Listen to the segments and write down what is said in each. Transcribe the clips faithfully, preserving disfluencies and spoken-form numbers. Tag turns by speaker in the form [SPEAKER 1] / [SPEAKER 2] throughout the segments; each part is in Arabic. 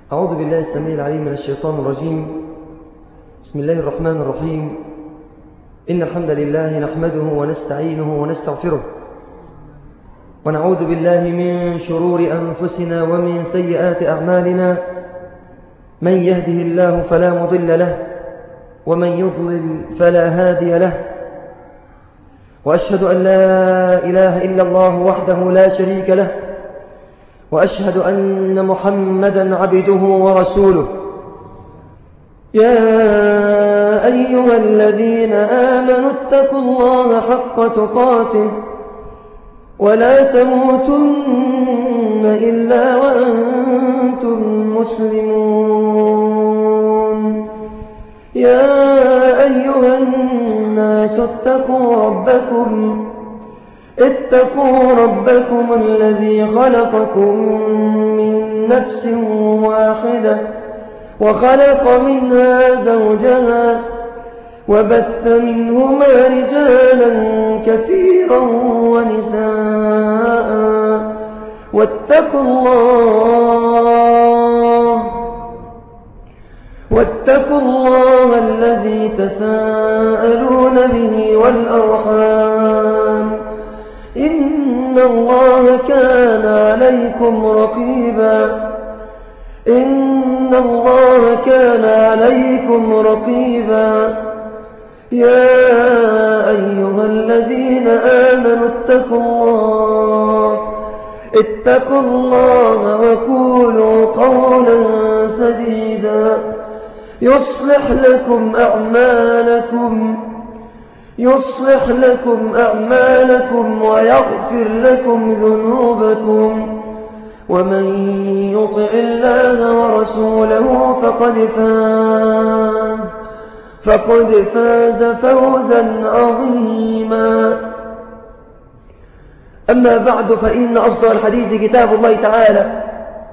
[SPEAKER 1] أعوذ بالله السميع العليم من الشيطان الرجيم. بسم الله الرحمن الرحيم. إن الحمد لله نحمده ونستعينه ونستغفره، ونعوذ بالله من شرور أنفسنا ومن سيئات أعمالنا. من يهده الله فلا مضل له، ومن يضلل فلا هادي له. وأشهد أن لا إله إلا الله وحده لا شريك له، وأشهد أن محمدًا عبده ورسوله. يا أيها الذين آمنوا اتقوا الله حق تقاته ولا تموتن إلا وأنتم مسلمون. يا أيها الناس اتقوا ربكم اتقوا ربكم الذي خلقكم من نفس واحدة وخلق منها زوجها وبث منهما رجالا كثيرا ونساء. واتقوا الله واتقوا الله الذي تساءلون به والأرحام، إن الله كان عليكم رقيبا إن الله كان عليكم رقيبا. يا أيها الذين آمنوا اتقوا الله اتقوا الله وقولوا قولا سديدا يصلح لكم أعمالكم يصلح لكم أعمالكم ويغفر لكم ذنوبكم، ومن يطع الله ورسوله فقد فاز فقد فاز فوزا عظيما. أما بعد، فإن أصدق الحديث كتاب الله تعالى،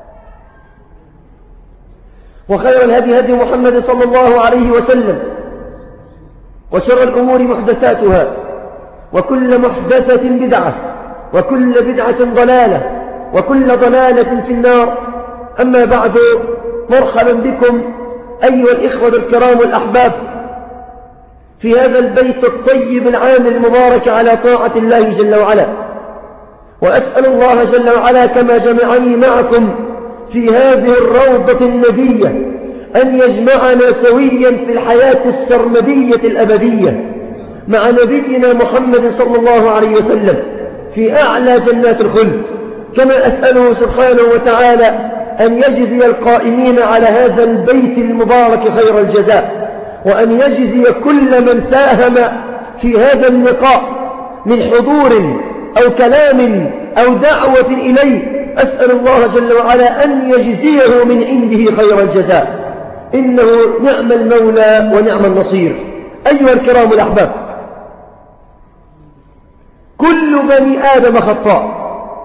[SPEAKER 1] وخير الهدي هدي محمد صلى الله عليه وسلم، وشر الأمور محدثاتها، وكل محدثة بدعة، وكل بدعة ضلالة، وكل ضلالة في النار. أما بعد، مرحبا بكم أيها الإخوة الكرام والأحباب في هذا البيت الطيب العام المبارك على طاعة الله جل وعلا. وأسأل الله جل وعلا كما جمعني معكم في هذه الروضة الندية أن يجمعنا سويا في الحياة السرمدية الأبدية مع نبينا محمد صلى الله عليه وسلم في أعلى جنات الخلد. كما أسأله سبحانه وتعالى أن يجزي القائمين على هذا البيت المبارك خير الجزاء، وأن يجزي كل من ساهم في هذا اللقاء من حضور أو كلام أو دعوة إليه. أسأل الله جل وعلا أن يجزيه من عنده خير الجزاء، إنه نعم المولى ونعم النصير. أيها الكرام الأحباب، كل بني آدم خطاء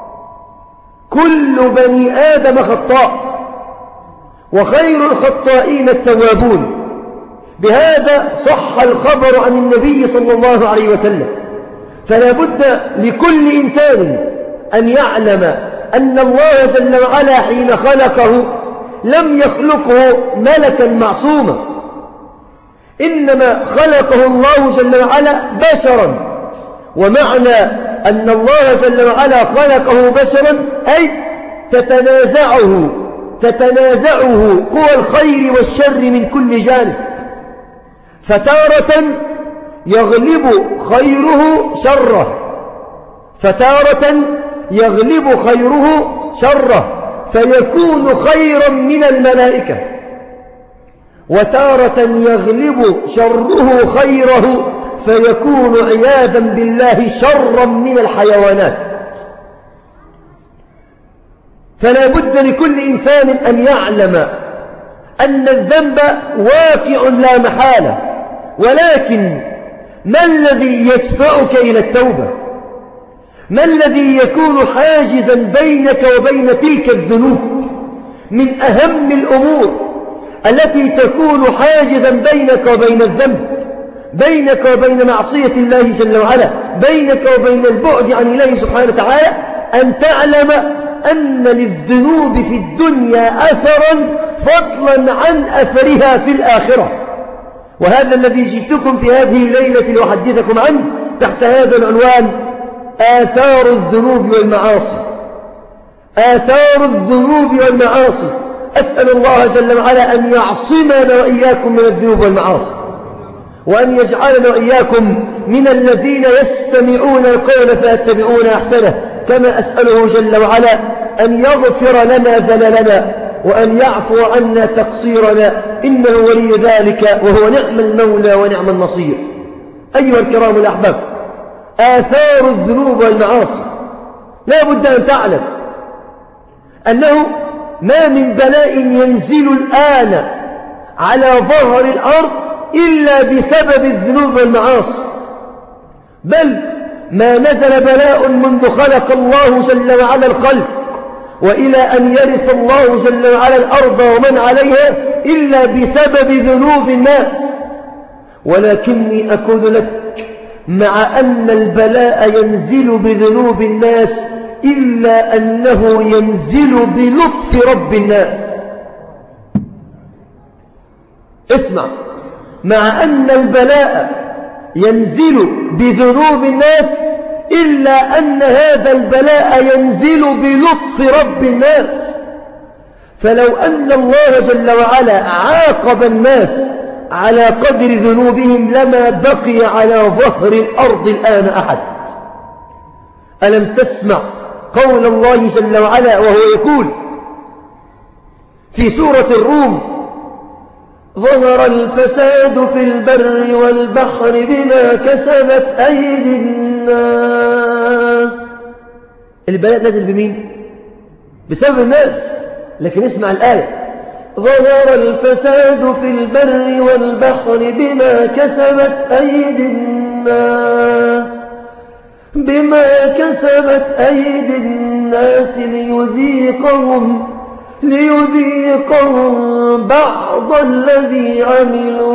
[SPEAKER 1] كل بني آدم خطاء وخير الخطائين التوابون. بهذا صح الخبر عن النبي صلى الله عليه وسلم. فلا بد لكل إنسان أن يعلم أن الله جل وعلا حين خلقه لم يخلقه ملكا معصوما، إنما خلقه الله جل وعلا بشرا. ومعنى أن الله جل وعلا خلقه بشرا أي تتنازعه تتنازعه قوى الخير والشر من كل جانب، فتارة يغلب خيره شره فتارة يغلب خيره شره فيكون خيرا من الملائكة، وتارة يغلب شره خيره فيكون عياذا بالله شرا من الحيوانات. فلا بد لكل إنسان أن يعلم أن الذنب واقع لا محالة، ولكن ما الذي يدفعك إلى التوبة؟ ما الذي يكون حاجزا بينك وبين تلك الذنوب؟ من أهم الأمور التي تكون حاجزا بينك وبين الذنب، بينك وبين معصية الله جل وعلا، بينك وبين البعد عن الله سبحانه وتعالى، أن تعلم أن للذنوب في الدنيا أثرا فضلا عن أثرها في الآخرة. وهذا الذي جئتكم في هذه الليلة لأحدثكم عنه تحت هذا العنوان: آثار الذنوب والمعاصي. آثار الذنوب والمعاصي. أسأل الله جل وعلا أن يعصمنا وإياكم من الذنوب والمعاصي، وأن يجعلنا وإياكم من الذين يستمعون القول فيتبعون أحسنه، كما أسأله جل وعلا أن يغفر لنا ذللنا وأن يعفو عنا تقصيرنا، إنه ولي ذلك وهو نعم المولى ونعم النصير. أيها الكرام الأحباب، آثار الذنوب والمعاصي. لا بد أن تعلم أنه ما من بلاء ينزل الآن على ظهر الأرض إلا بسبب الذنوب والمعاصي، بل ما نزل بلاء منذ خلق الله جل وعلا الخلق وإلى أن يرث الله جل وعلا الأرض ومن عليها إلا بسبب ذنوب الناس. ولكني أقول لك، مع أن البلاء ينزل بذنوب الناس إلا أنه ينزل بلطف رب الناس. اسمع، مع أن البلاء ينزل بذنوب الناس إلا أن هذا البلاء ينزل بلطف رب الناس. فلو أن الله جل وعلا عاقب الناس على قدر ذنوبهم لما بقي على ظهر الأرض الآن أحد. ألم تسمع قول الله جل وعلا وهو يقول في سورة الروم: ظهر الفساد في البر والبحر بما كسبت أيدي الناس. البلاء نزل بمين؟ بسبب الناس. لكن اسمع الآية: ظهر الفساد في البر والبحر بما كسبت أيدي الناس بما كسبت أيدي الناس ليذيقهم ليذيقهم بعض الذي عملوا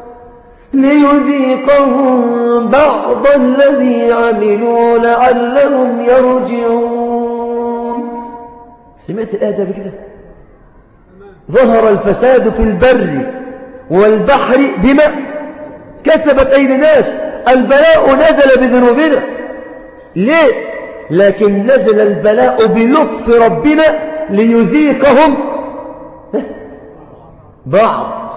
[SPEAKER 1] ليذيقهم بعض الذي عملوا لعلهم يرجعون. سمعت الآية ده بكده؟ ظهر الفساد في البر والبحر بما كسبت أيدي الناس. البلاء نزل بذنوبنا. ليه؟ لكن نزل البلاء بلطف ربنا ليذيقهم بعض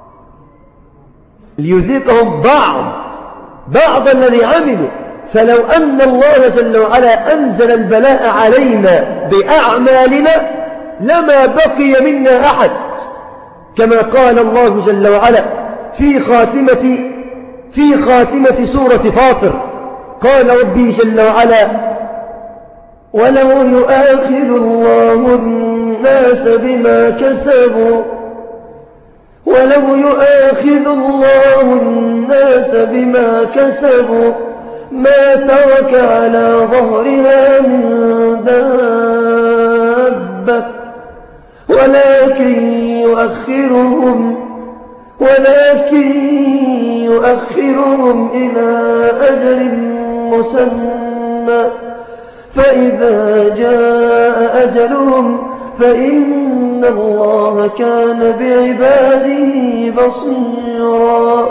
[SPEAKER 1] ليذيقهم بعض بعض الذي عملوا. فلو أن الله جل وعلا أنزل البلاء علينا بأعمالنا لما بقي منا أحد، كما قال الله جل وعلا في خاتمة في خاتمة سورة فاطر: قال ربي جل وعلا: ولو يؤاخذ الله الناس بما كسبوا ولو يؤاخذ الله الناس بما كسبوا ما ترك على ظهرها من دابة ولكن يؤخرهم ولكن يؤخرهم إلى أجل مسمى فإذا جاء أجلهم فإن الله كان بعباده بصيرا.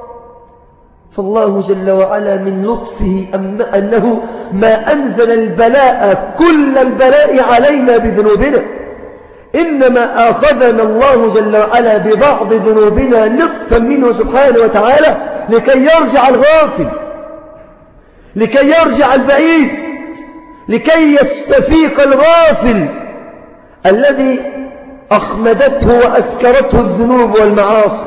[SPEAKER 1] فالله جل وعلا من لطفه أنه ما أنزل البلاء كل البلاء علينا بذنوبنا، إنما آخذنا الله جل وعلا ببعض ذنوبنا لطفا منه سبحانه وتعالى لكي يرجع الغافل، لكي يرجع البعيد، لكي يستفيق الغافل الذي أخمدته وأسكرته الذنوب والمعاصي.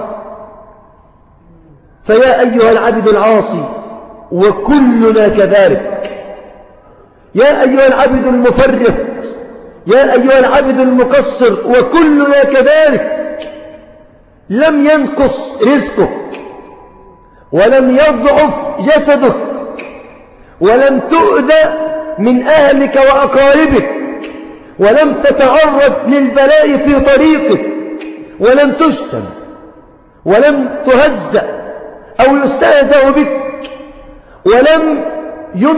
[SPEAKER 1] فيا أيها العبد العاصي، وكلنا كذلك، يا أيها العبد المفرط، يا أيها العبد المقصر، وكلنا كذلك، لم ينقص رزقك ولم يضعف جسدك ولم تؤذى من أهلك وأقاربك ولم تتعرض للبلاء في طريقك ولم تشتم ولم تهزأ أو يستهزأ بك ولم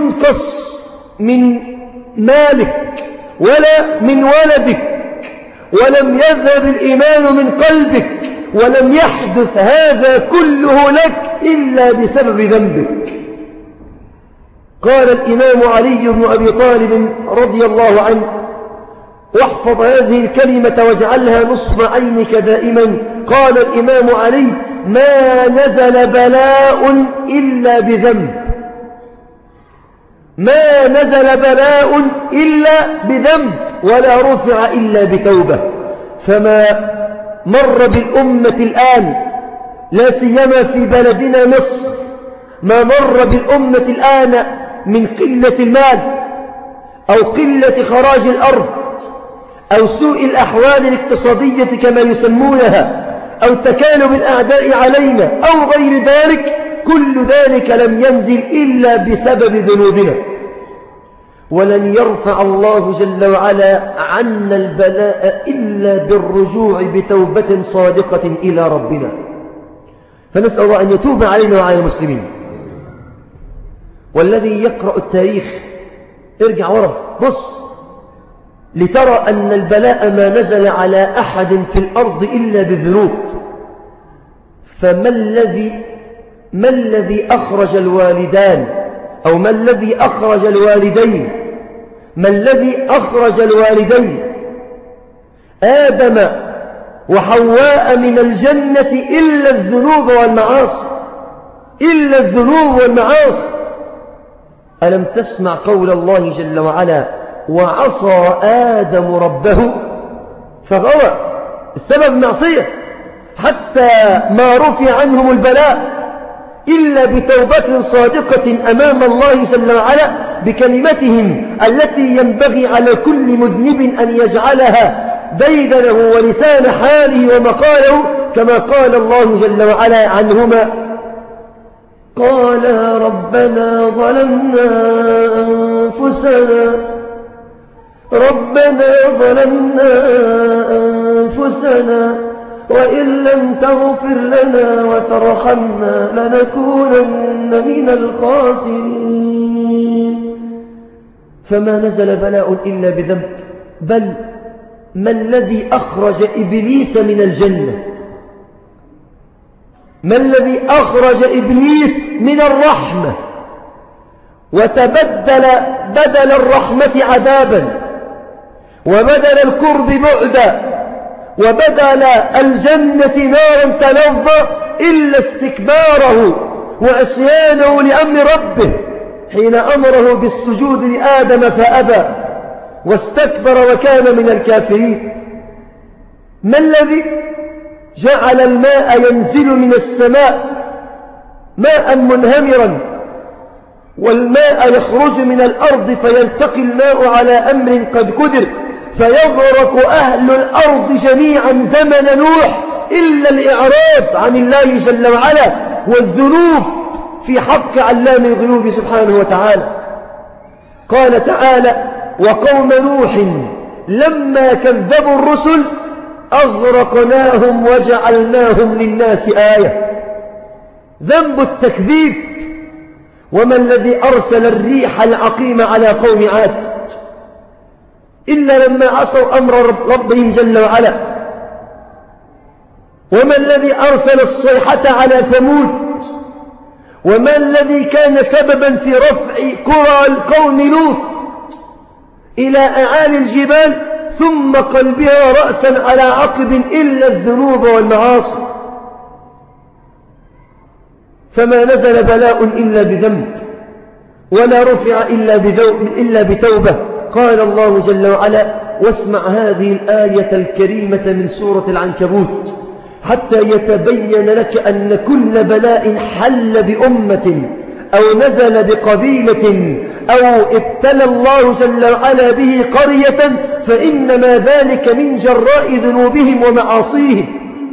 [SPEAKER 1] ينقص من مالك ولا من ولدك ولم يذهب الإيمان من قلبك ولم يحدث هذا كله لك إلا بسبب ذنبك. قال الإمام علي بن أبي طالب رضي الله عنه، واحفظ هذه الكلمة واجعلها نصب عينك دائما، قال الإمام علي: ما نزل بلاء إلا بذنب، ما نزل بلاء إلا بذنب، ولا رفع إلا بتوبة. فما مر بالأمة الآن، لا سيما في بلدنا مصر، ما مر بالأمة الآن من قلة المال أو قلة خراج الأرض أو سوء الأحوال الاقتصادية كما يسمونها أو تكالب الأعداء علينا أو غير ذلك، كل ذلك لم ينزل إلا بسبب ذنوبنا. ولن يرفع الله جل وعلا عنا البلاء إلا بالرجوع بتوبة صادقة إلى ربنا. فنسأل الله أن يتوب علينا وعلى المسلمين. والذي يقرأ التاريخ، ارجع ورا بص لترى أن البلاء ما نزل على أحد في الأرض إلا بالذنوب. فما الذي ما الذي أخرج الوالدان أو ما الذي أخرج الوالدين ما الذي أخرج الوالدين آدم وحواء من الجنة إلا الذنوب والمعاصي، إلا الذنوب والمعاصي. ألم تسمع قول الله جل وعلا: وعصى آدم ربه فغوى؟ السبب معصية، حتى ما رفع عنهم البلاء إلا بتوبة صادقة أمام الله جل وعلا بكلمتهم التي ينبغي على كل مذنب أن يجعلها ديدنه ولسان حاله ومقاله، كما قال الله جل وعلا عنهما: قالا ربنا ظلمنا أنفسنا ربنا ظلمنا أنفسنا وإن لم تغفر لنا وترحمنا لنكونن من الخاسرين. فما نزل بلاء إلا بذنب. بل ما الذي أخرج إبليس من الجنة؟ ما الذي أخرج إبليس من الرحمة وتبدل بدل الرحمة عذابا وبدل الكرب بعدا وبدل الجنة نارا تلظى إلا استكباره وعصيانه لأمر ربه حين أمره بالسجود لآدم فأبى واستكبر وكان من الكافرين. ما الذي جعل الماء ينزل من السماء ماء منهمرا والماء يخرج من الأرض فيلتقي الماء على أمر قد قدر فيغرق أهل الأرض جميعا زمن نوح إلا الإعراض عن الله جل وعلا والذنوب في حق علام الغيوب سبحانه وتعالى. قال تعالى: وقوم نوح لما كذبوا الرسل أغرقناهم وجعلناهم للناس آية. ذنب التكذيب. وما الذي أرسل الريح العقيم على قوم عاد إلا لما عصوا أمر ربهم جل وعلا؟ وما الذي أرسل الصيحة على ثمود؟ وما الذي كان سببا في رفع قرى القوم لوط إلى أعالي الجبال ثم قلبها رأسا على عقب إلا الذنوب والمعاصي؟ فما نزل بلاء إلا بذنب ولا رفع إلا, إلا بتوبة. قال الله جل وعلا: واسمع هذه الآية الكريمة من سورة العنكبوت حتى يتبين لك أن كل بلاء حل بأمة أو نزل بقبيلة أو ابتلى الله جل وعلا به قرية فإنما ذلك من جراء ذنوبهم ومعاصيهم.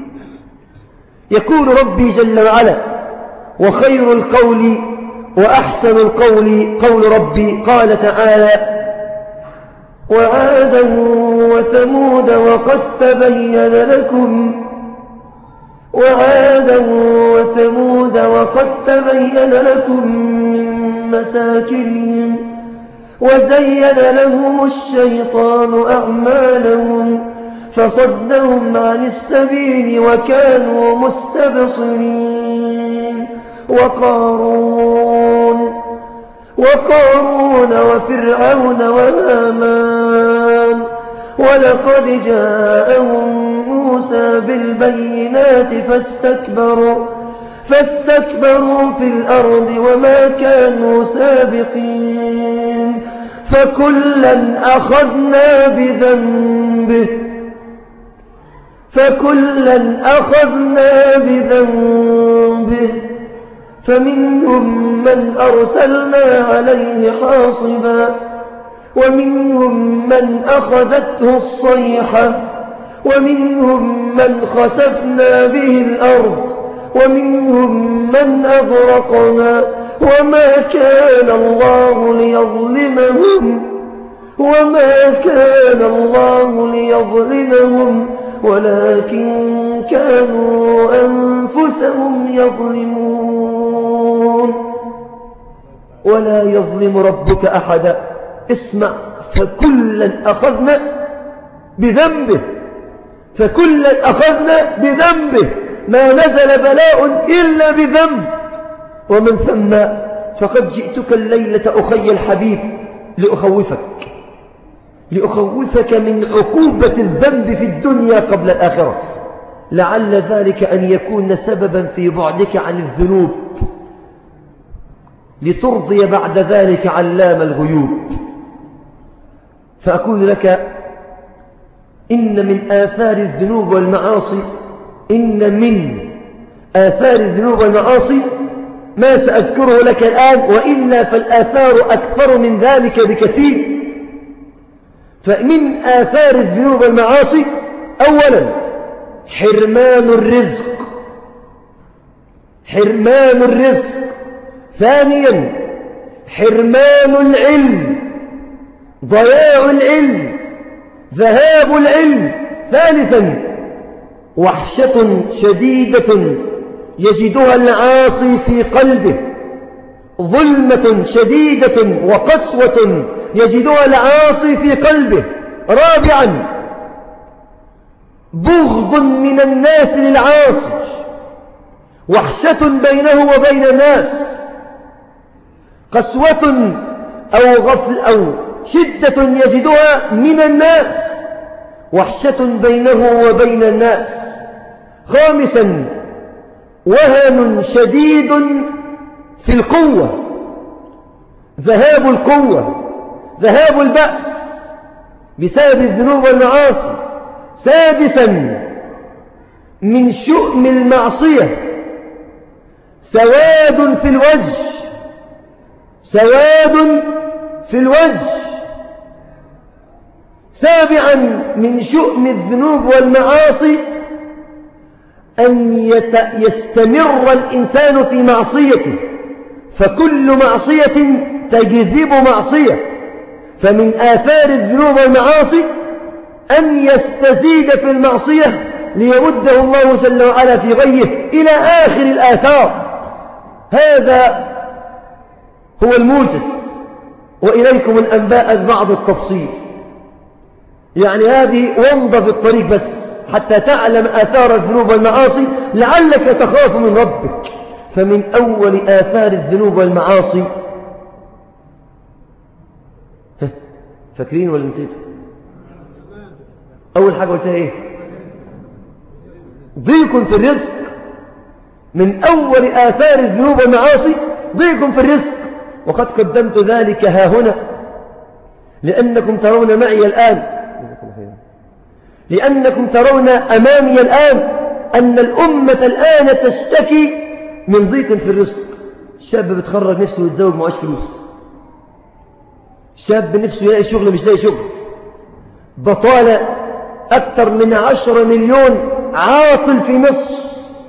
[SPEAKER 1] يقول ربي جل وعلا: وخير القول وأحسن القول قول ربي. قال تعالى: وعادا وثمود وقد تبين لكم وعادا وثمود وقد تبين لكم من مساكنهم وزين لهم الشيطان أعمالهم فصدهم عن السبيل وكانوا مستبصرين وقارون وقارون وفرعون وهامان ولقد جاءهم موسى بالبينات فاستكبروا فاستكبروا في الأرض وما كانوا سابقين فكلا أخذنا بذنبه فكلا أخذنا بذنبه فمنهم من أرسلنا عليه حاصبا ومنهم من أخذته الصيحة ومنهم من خسفنا به الأرض ومنهم من أغرقنا وما كان الله ليظلمهم وما كان الله ليظلمهم ولكن كانوا أنفسهم يظلمون ولا يظلم ربك أحدا. اسمع، فكلا أخذنا بذنبه فكلا أخذنا بذنبه، ما نزل بلاء إلا بذنب. ومن ثم فقد جئتك الليلة أخي الحبيب لأخوفك لأخوفك من عقوبة الذنب في الدنيا قبل الآخرة، لعل ذلك أن يكون سببا في بعدك عن الذنوب لترضي بعد ذلك علام الغيوب. فأقول لك إن من آثار الذنوب والمعاصي إن من آثار الذنوب والمعاصي ما سأذكره لك الآن، وإلا فالآثار أكثر من ذلك بكثير. فمن آثار الذنوب والمعاصي أولا حرمان الرزق حرمان الرزق ثانيا حرمان العلم، ضياع العلم، ذهاب العلم. ثالثا وحشة شديدة يجدها العاصي في قلبه، ظلمة شديدة وقسوة يجدها العاصي في قلبه. رابعا بغض من الناس للعاصي، وحشة بينه وبين الناس، قسوة أو غفل أو شدة يجدها من الناس، وحشة بينه وبين الناس. خامسا وهن شديد في القوة، ذهاب القوة، ذهاب البأس بسبب الذنوب والمعاصي. سادسا من شؤم المعصية سواد في الوجه سواد في الوجه. سابعا من شؤم الذنوب والمعاصي أن يستمر الإنسان في معصيته، فكل معصية تجذب معصية. فمن آثار الذنوب والمعاصي أن يستزيد في المعصية ليرده الله جل وعلا في غيه إلى آخر الآثار. هذا هو الموجز، وإليكم الأنباء بعض التفصيل. يعني هذه ومضة في الطريق بس حتى تعلم آثار الذنوب والمعاصي لعلك تخاف من ربك. فمن أول آثار الذنوب والمعاصي، فاكرين ولا نسيتوا؟ أول حاجة قلتها إيه؟ ضيق في الرزق. من أول آثار الذنوب والمعاصي ضيق في الرزق، وقد قدمت ذلك ها هنا لأنكم ترون معي الآن لأنكم ترون أمامي الآن أن الأمة الآن تشتكي من ضيق في الرزق. الشاب بتخرج نفسه يتزوج معاش فلوس، الشاب نفسه يلاقي شغل مش لاقي شغل، بطالة أكثر من عشرة مليون عاطل في مصر،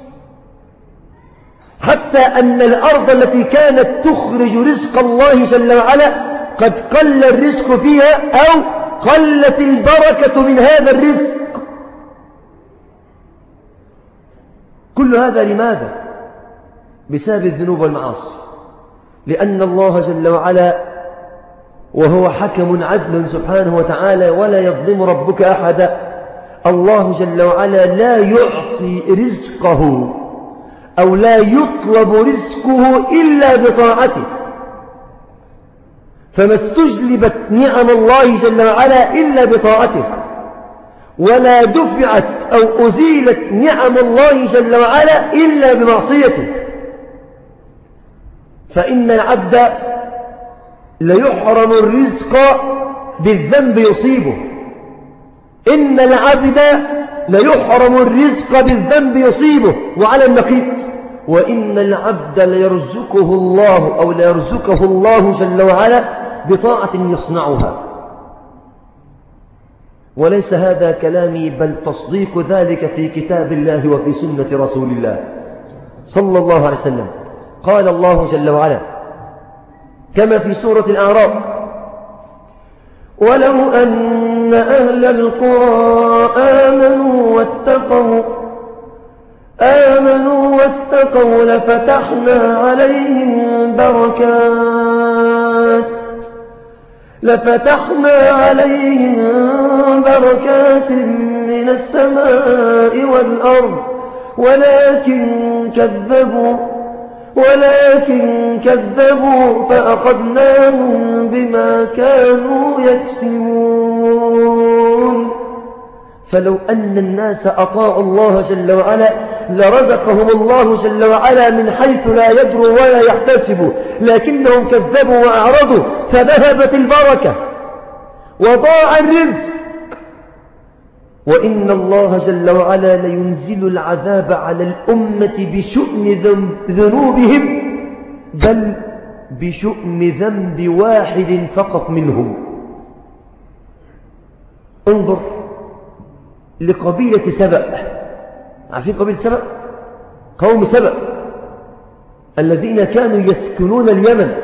[SPEAKER 1] حتى أن الأرض التي كانت تخرج رزق الله جل وعلا قد قل الرزق فيها أو قلت البركة من هذا الرزق. كل هذا لماذا؟ بسبب الذنوب والمعاصي. لأن الله جل وعلا وهو حكم عدل سبحانه وتعالى ولا يظلم ربك أحدا الله جل وعلا لا يعطي رزقه أو لا يطلب رزقه إلا بطاعته، فما استجلبت نعم الله جل وعلا إلا بطاعته، ولا دفعت أو أزيلت نعم الله جل وعلا إلا بمعصيته. فإن العبد ليحرم الرزق بالذنب يصيبه، إن العبد ليحرم الرزق بالذنب يصيبه وعلى النقيض، وإن العبد ليرزقه الله أو ليرزقه الله جل وعلا بطاعة يصنعها. وليس هذا كلامي بل تصديق ذلك في كتاب الله وفي سنة رسول الله صلى الله عليه وسلم. قال الله جل وعلا كما في سورة الأعراف: ولو أن أهل القرى آمنوا واتقوا آمنوا واتقوا لفتحنا عليهم بركات لفتحنا عليهم بركات من السماء والأرض ولكن كذبوا ولكن كذبوا فأخذناهم بما كانوا يكسبون. فلو أن الناس أطاعوا الله جل وعلا لرزقهم الله جل وعلا من حيث لا يدروا ولا يحتسبوا، لكنهم كذبوا وأعرضوا فذهبت البركة وضاع الرزق. وإن الله جل وعلا لينزل العذاب على الأمة بشؤم ذنوبهم، بل بشؤم ذنب واحد فقط منهم. انظر لقبيلة سبأ. عارفين قبيلة سبأ؟ قوم سبأ الذين كانوا يسكنون اليمن،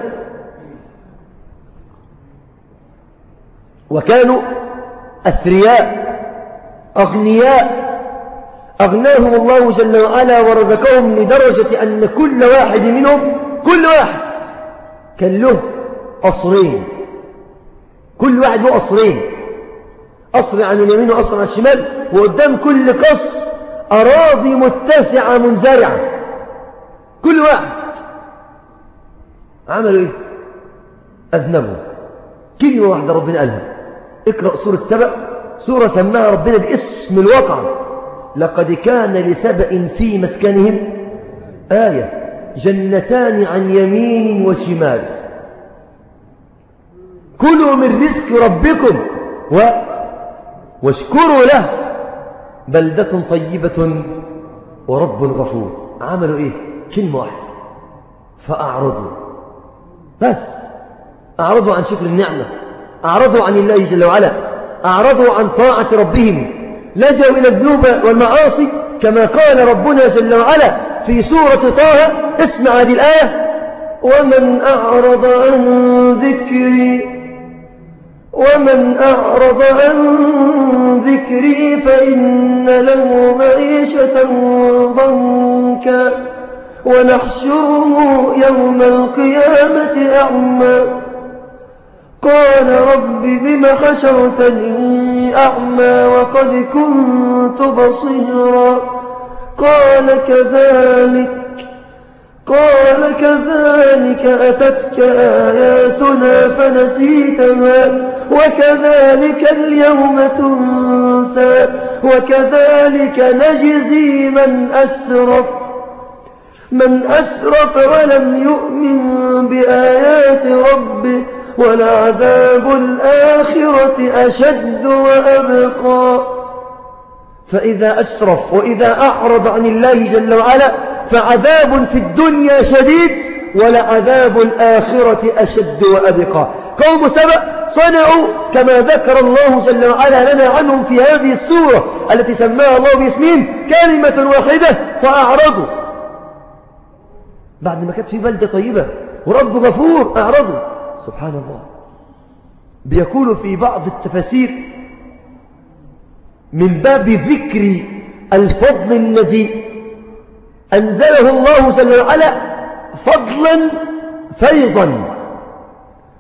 [SPEAKER 1] وكانوا أثرياء أغنياء، أغناهم الله جل وعلا ورزقهم لدرجة أن كل واحد منهم كل واحد كان له قصرين، كل واحد له قصرين، قصر عن اليمين وقصر عن الشمال، وقدام كل قصر أراضي متسعة منزرعة. كل واحد عملوا إيه؟ أذنبوا. كلمة واحدة ربنا قالها، اقرأ سورة سبأ، سورة سماها ربنا باسم الواقع: لقد كان لسبأ في مسكنهم آية جنتان عن يمين وشمال كلوا من رزق ربكم و... واشكروا له بلدة طيبة ورب غفور. عملوا إيه؟ كلمة واحدة: فأعرضوا. بس أعرضوا عن شكر النعمة، أعرضوا عن الله جل وعلا، أعرضوا عن طاعة ربهم، لجوا إلى الذنوب والمعاصي، كما قال ربنا جل وعلا في سورة طه. اسمع هذه الآية: ومن أعرض عن ذكري ومن أعرض عن ذكري فإن له معيشة ضنكا ونحشره يوم القيامة أعمى قال رب لم حشرتني أعمى وقد كنت بصيرا قال كذلك قال كذلك أتتك آياتنا فنسيتها وكذلك اليوم تنسى وكذلك نجزي من أسرف من أسرف ولم يؤمن بآيات ربه ولعذاب الآخرة أشد وأبقى. فإذا أسرف وإذا أعرض عن الله جل وعلا فعذاب في الدنيا شديد ولعذاب الآخرة أشد وأبقى. قوم سبأ صنعوا كما ذكر الله جل وعلا لنا عنهم في هذه السورة التي سماها الله باسمين كلمة واحدة: فأعرضوا. بعد ما كانت في بلدة طيبة ورب غفور أعرضوا. سبحان الله. بيقول في بعض التفاسير من باب ذكر الفضل الذي أنزله الله جل وعلا فضلا فيضا،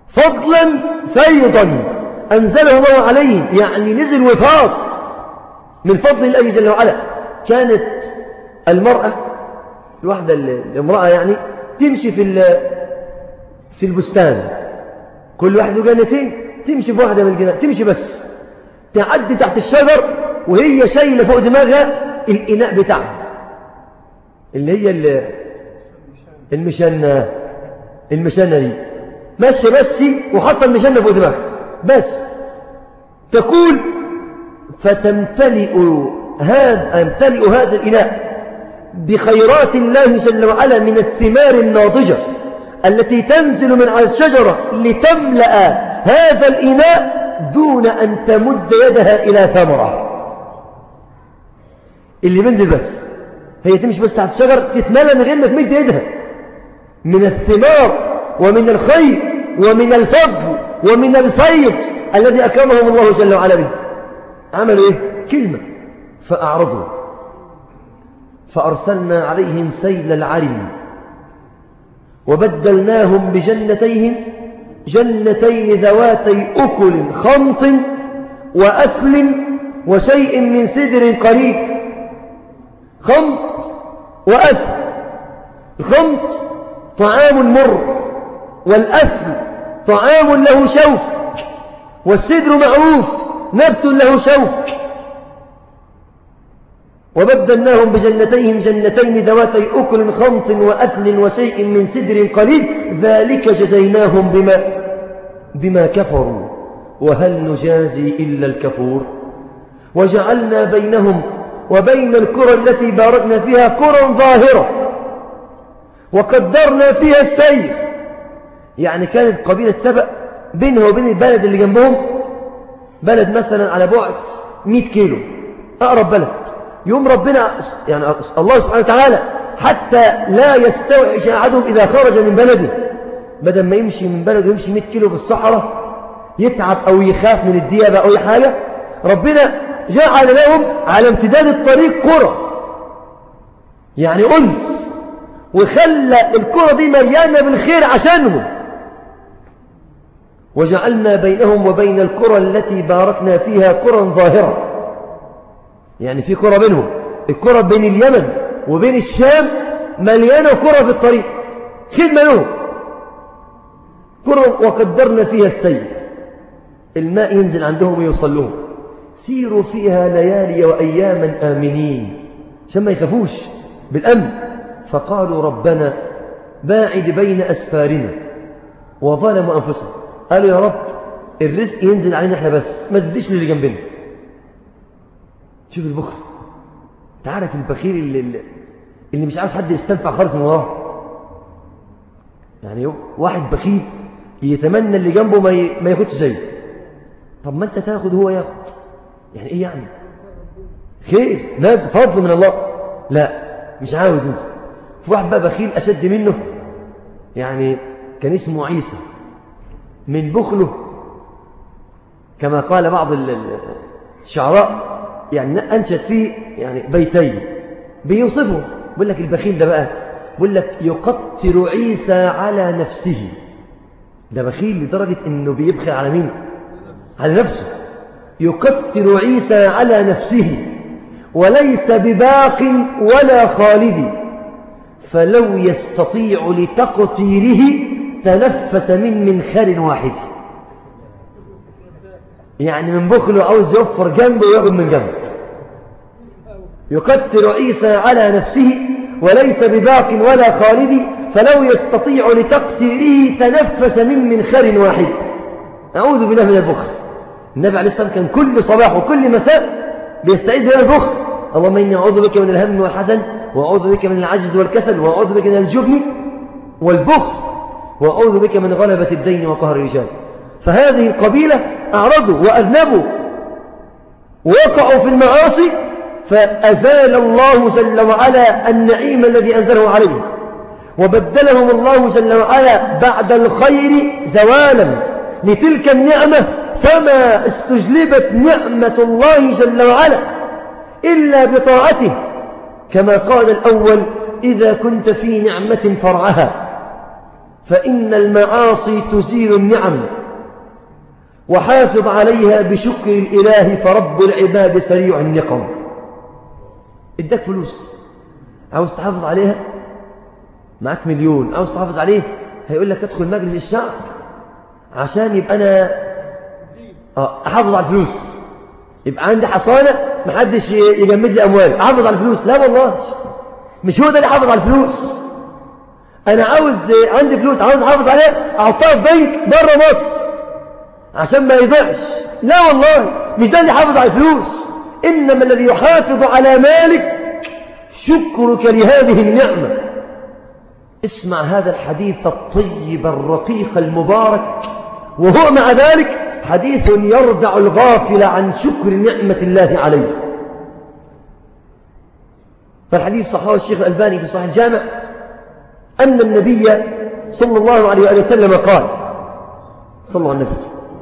[SPEAKER 1] فضلا فيضا أنزله الله عليهم، يعني نزل وفاض من فضل الله جل وعلا. كانت المرأة الواحدة الامرأة يعني تمشي في في البستان، كل واحد له جنتين، تمشي بواحدة من الجنات، تمشي بس تعدي تحت الشجر وهي شايلة فوق دماغها الإناء بتاعها اللي هي المشنة المشنة دي، ماشية بس وحاطة المشنة فوق دماغها بس، تقول فتمتلئ هذا يمتلئ هذا الإناء بخيرات الله جل وعلا من الثمار الناضجة التي تنزل من على الشجرة لتملأ هذا الإناء دون أن تمد يدها إلى ثمرة. اللي بينزل بس هي تمشي بس تحت الشجر تتملى من غير ما تمد يدها من الثمار ومن الخير ومن الفضل ومن الفيض الذي أكرمهم الله جل وعلا به. عملوا إيه؟ كلمة فأعرضوا فأرسلنا عليهم سيل العرم وبدلناهم بجنتيهم جنتين ذواتي أكل خمط وأثل وشيء من سدر قريب. خمط وأثل، الخمط طعام مر، والأثل طعام له شوك، والسدر معروف نبت له شوك. وبدلناهم بجنتيهم جنتين ذواتي أكل خمط وأثل وشيء من سدر قليل ذلك جزيناهم بما بما كفروا وهل نجازي إلا الكفور. وجعلنا بينهم وبين القرى التي باركنا فيها قرى ظاهرة وقدرنا فيها السير. يعني كانت قبيلة سبأ بينها وبين البلد اللي جنبهم بلد مثلا على بعد مئة كيلو، أقرب بلد. يوم ربنا يعني الله سبحانه وتعالى حتى لا يستوحش أحدهم إذا خرج من بلده، بدل ما يمشي من بلده يمشي مئة كيلو في الصحراء يتعب أو يخاف من الديابة أو أي حاجة، ربنا جعل لهم على امتداد الطريق قرى يعني أنس، وخلى القرى دي مليانة بالخير عشانهم. وجعلنا بينهم وبين القرى التي باركنا فيها قرى ظاهرة، يعني في قرى بينهم، القرى بين اليمن وبين الشام مليانة قرى في الطريق خدمة لهم قرى. وقدرنا فيها السير، الماء ينزل عندهم ويوصل لهم. سيروا فيها ليالي وأياما آمنين عشان ما يخافوش بالأمن. فقالوا ربنا باعد بين أسفارنا وظلموا أنفسهم، قالوا يا رب الرزق ينزل علينا احنا بس ما تديش للي جنبنا. شوف البخل، تعرف البخيل اللي, اللي مش عاوز حد يستنفع خالص من وراه. يعني واحد بخيل يتمنى اللي جنبه ما, ي... ما ياخدش زيه. طب ما انت تاخد هو ياخد، يعني ايه يعني؟ خير ناس فضل من الله، لا مش عاوز ينزل. في واحد بقى بخيل أشد منه، يعني كان اسمه عيسى، من بخله كما قال بعض الشعراء يعني أنشد فيه يعني بيتين بيوصفه، بيقول لك البخيل ده بقى بيقول لك يقتر عيسى على نفسه. ده بخيل لدرجة انه بيبخل على مين؟ على نفسه. يقتر عيسى على نفسه وليس بباق ولا خالد، فلو يستطيع لتقتيره تنفس من منخر واحد. يعني من بخله عاوز يوفر جنبه ويأخذ من جنبه. يقتر عيسى على نفسه وليس بباق ولا خالد، فلو يستطيع لتقتيره تنفس من منخر واحد. أعوذ بالله من البخل. النبي عليه الصلاة والسلام كان كل صباح وكل مساء بيستعيذ من البخل. اللهم إني أعوذ بك من الهم والحزن، وأعوذ بك من العجز والكسل، وأعوذ بك من الجبن والبخل، وأعوذ بك من غلبة الدين وقهر الرجال. فهذه القبيلة أعرضوا وأذنبوا ووقعوا في المعاصي، فأزال الله جل وعلا النعيم الذي أنزله عليهم، وبدلهم الله جل وعلا بعد الخير زوالا لتلك النعمة، فما استجلبت نعمة الله جل وعلا إلا بطاعته، كما قال الأول: إذا كنت في نعمة فرعها، فإن المعاصي تزيل النعم، وحافظ عليها بشكر الإله، فرب العباد سريع النقم. اداك فلوس، عاوز تحافظ عليها، معك مليون عاوز تحافظ عليه، هيقول لك ادخل مجلس الشعب عشان يبقى أنا أحافظ على الفلوس، يبقى عندي حصانة محدش يجمد لي أموال، أحافظ على الفلوس. لا والله، مش هو ده اللي حافظ على الفلوس. أنا عاوز عندي فلوس عاوز أحافظ عليها، أحطها في بنك بره مصر عشان ما يضيعش. لا والله، مش ده اللي حافظ على الفلوس. إنما الذي يحافظ على مالك شكرك لهذه النعمة. اسمع هذا الحديث الطيب الرقيق المبارك، وهو مع ذلك حديث يردع الغافل عن شكر نعمة الله عليه. فالحديث صححه الشيخ الألباني في صحيح الجامع أن النبي صلى الله عليه وآله وسلم قال، صلى الله عليه وسلم: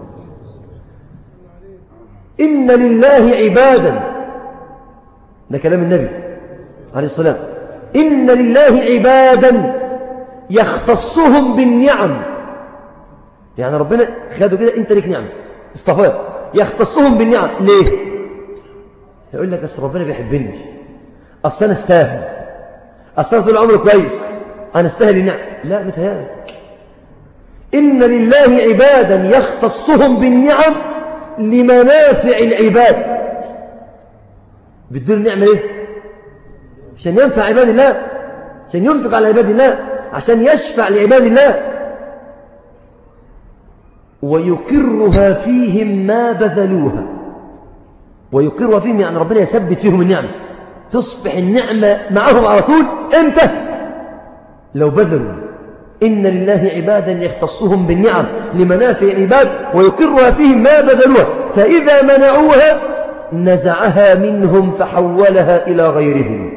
[SPEAKER 1] إن لله عبادا، ده كلام النبي عليه الصلاة، إن لله عبادا يختصهم بالنعم. يعني ربنا خدوا كده، انت ليك نعمة اصطفاك، يختصهم بالنعم. ليه؟ يقول لك أصل ربنا بيحبني، أصل أنا استاهل، أصل أنا طول عمري كويس، أنا استاهل النعم. لا، متهيألك. إن لله عبادا يختصهم بالنعم لمنافع العباد. بتدير النعمة ليه؟ عشان ينفع عباد الله، عشان ينفق على عباد الله، عشان يشفع لعباد الله. ويقرها فيهم ما بذلوها. ويقرها فيهم يعني ربنا يثبت فيهم النعمة، تصبح النعمة معهم على طول. امتى؟ لو بذلوا. إن لله عبادا يختصهم بالنعم لمنافع العباد ويقرها فيهم ما بذلوها، فإذا منعوها نزعها منهم فحولها إلى غيرهم.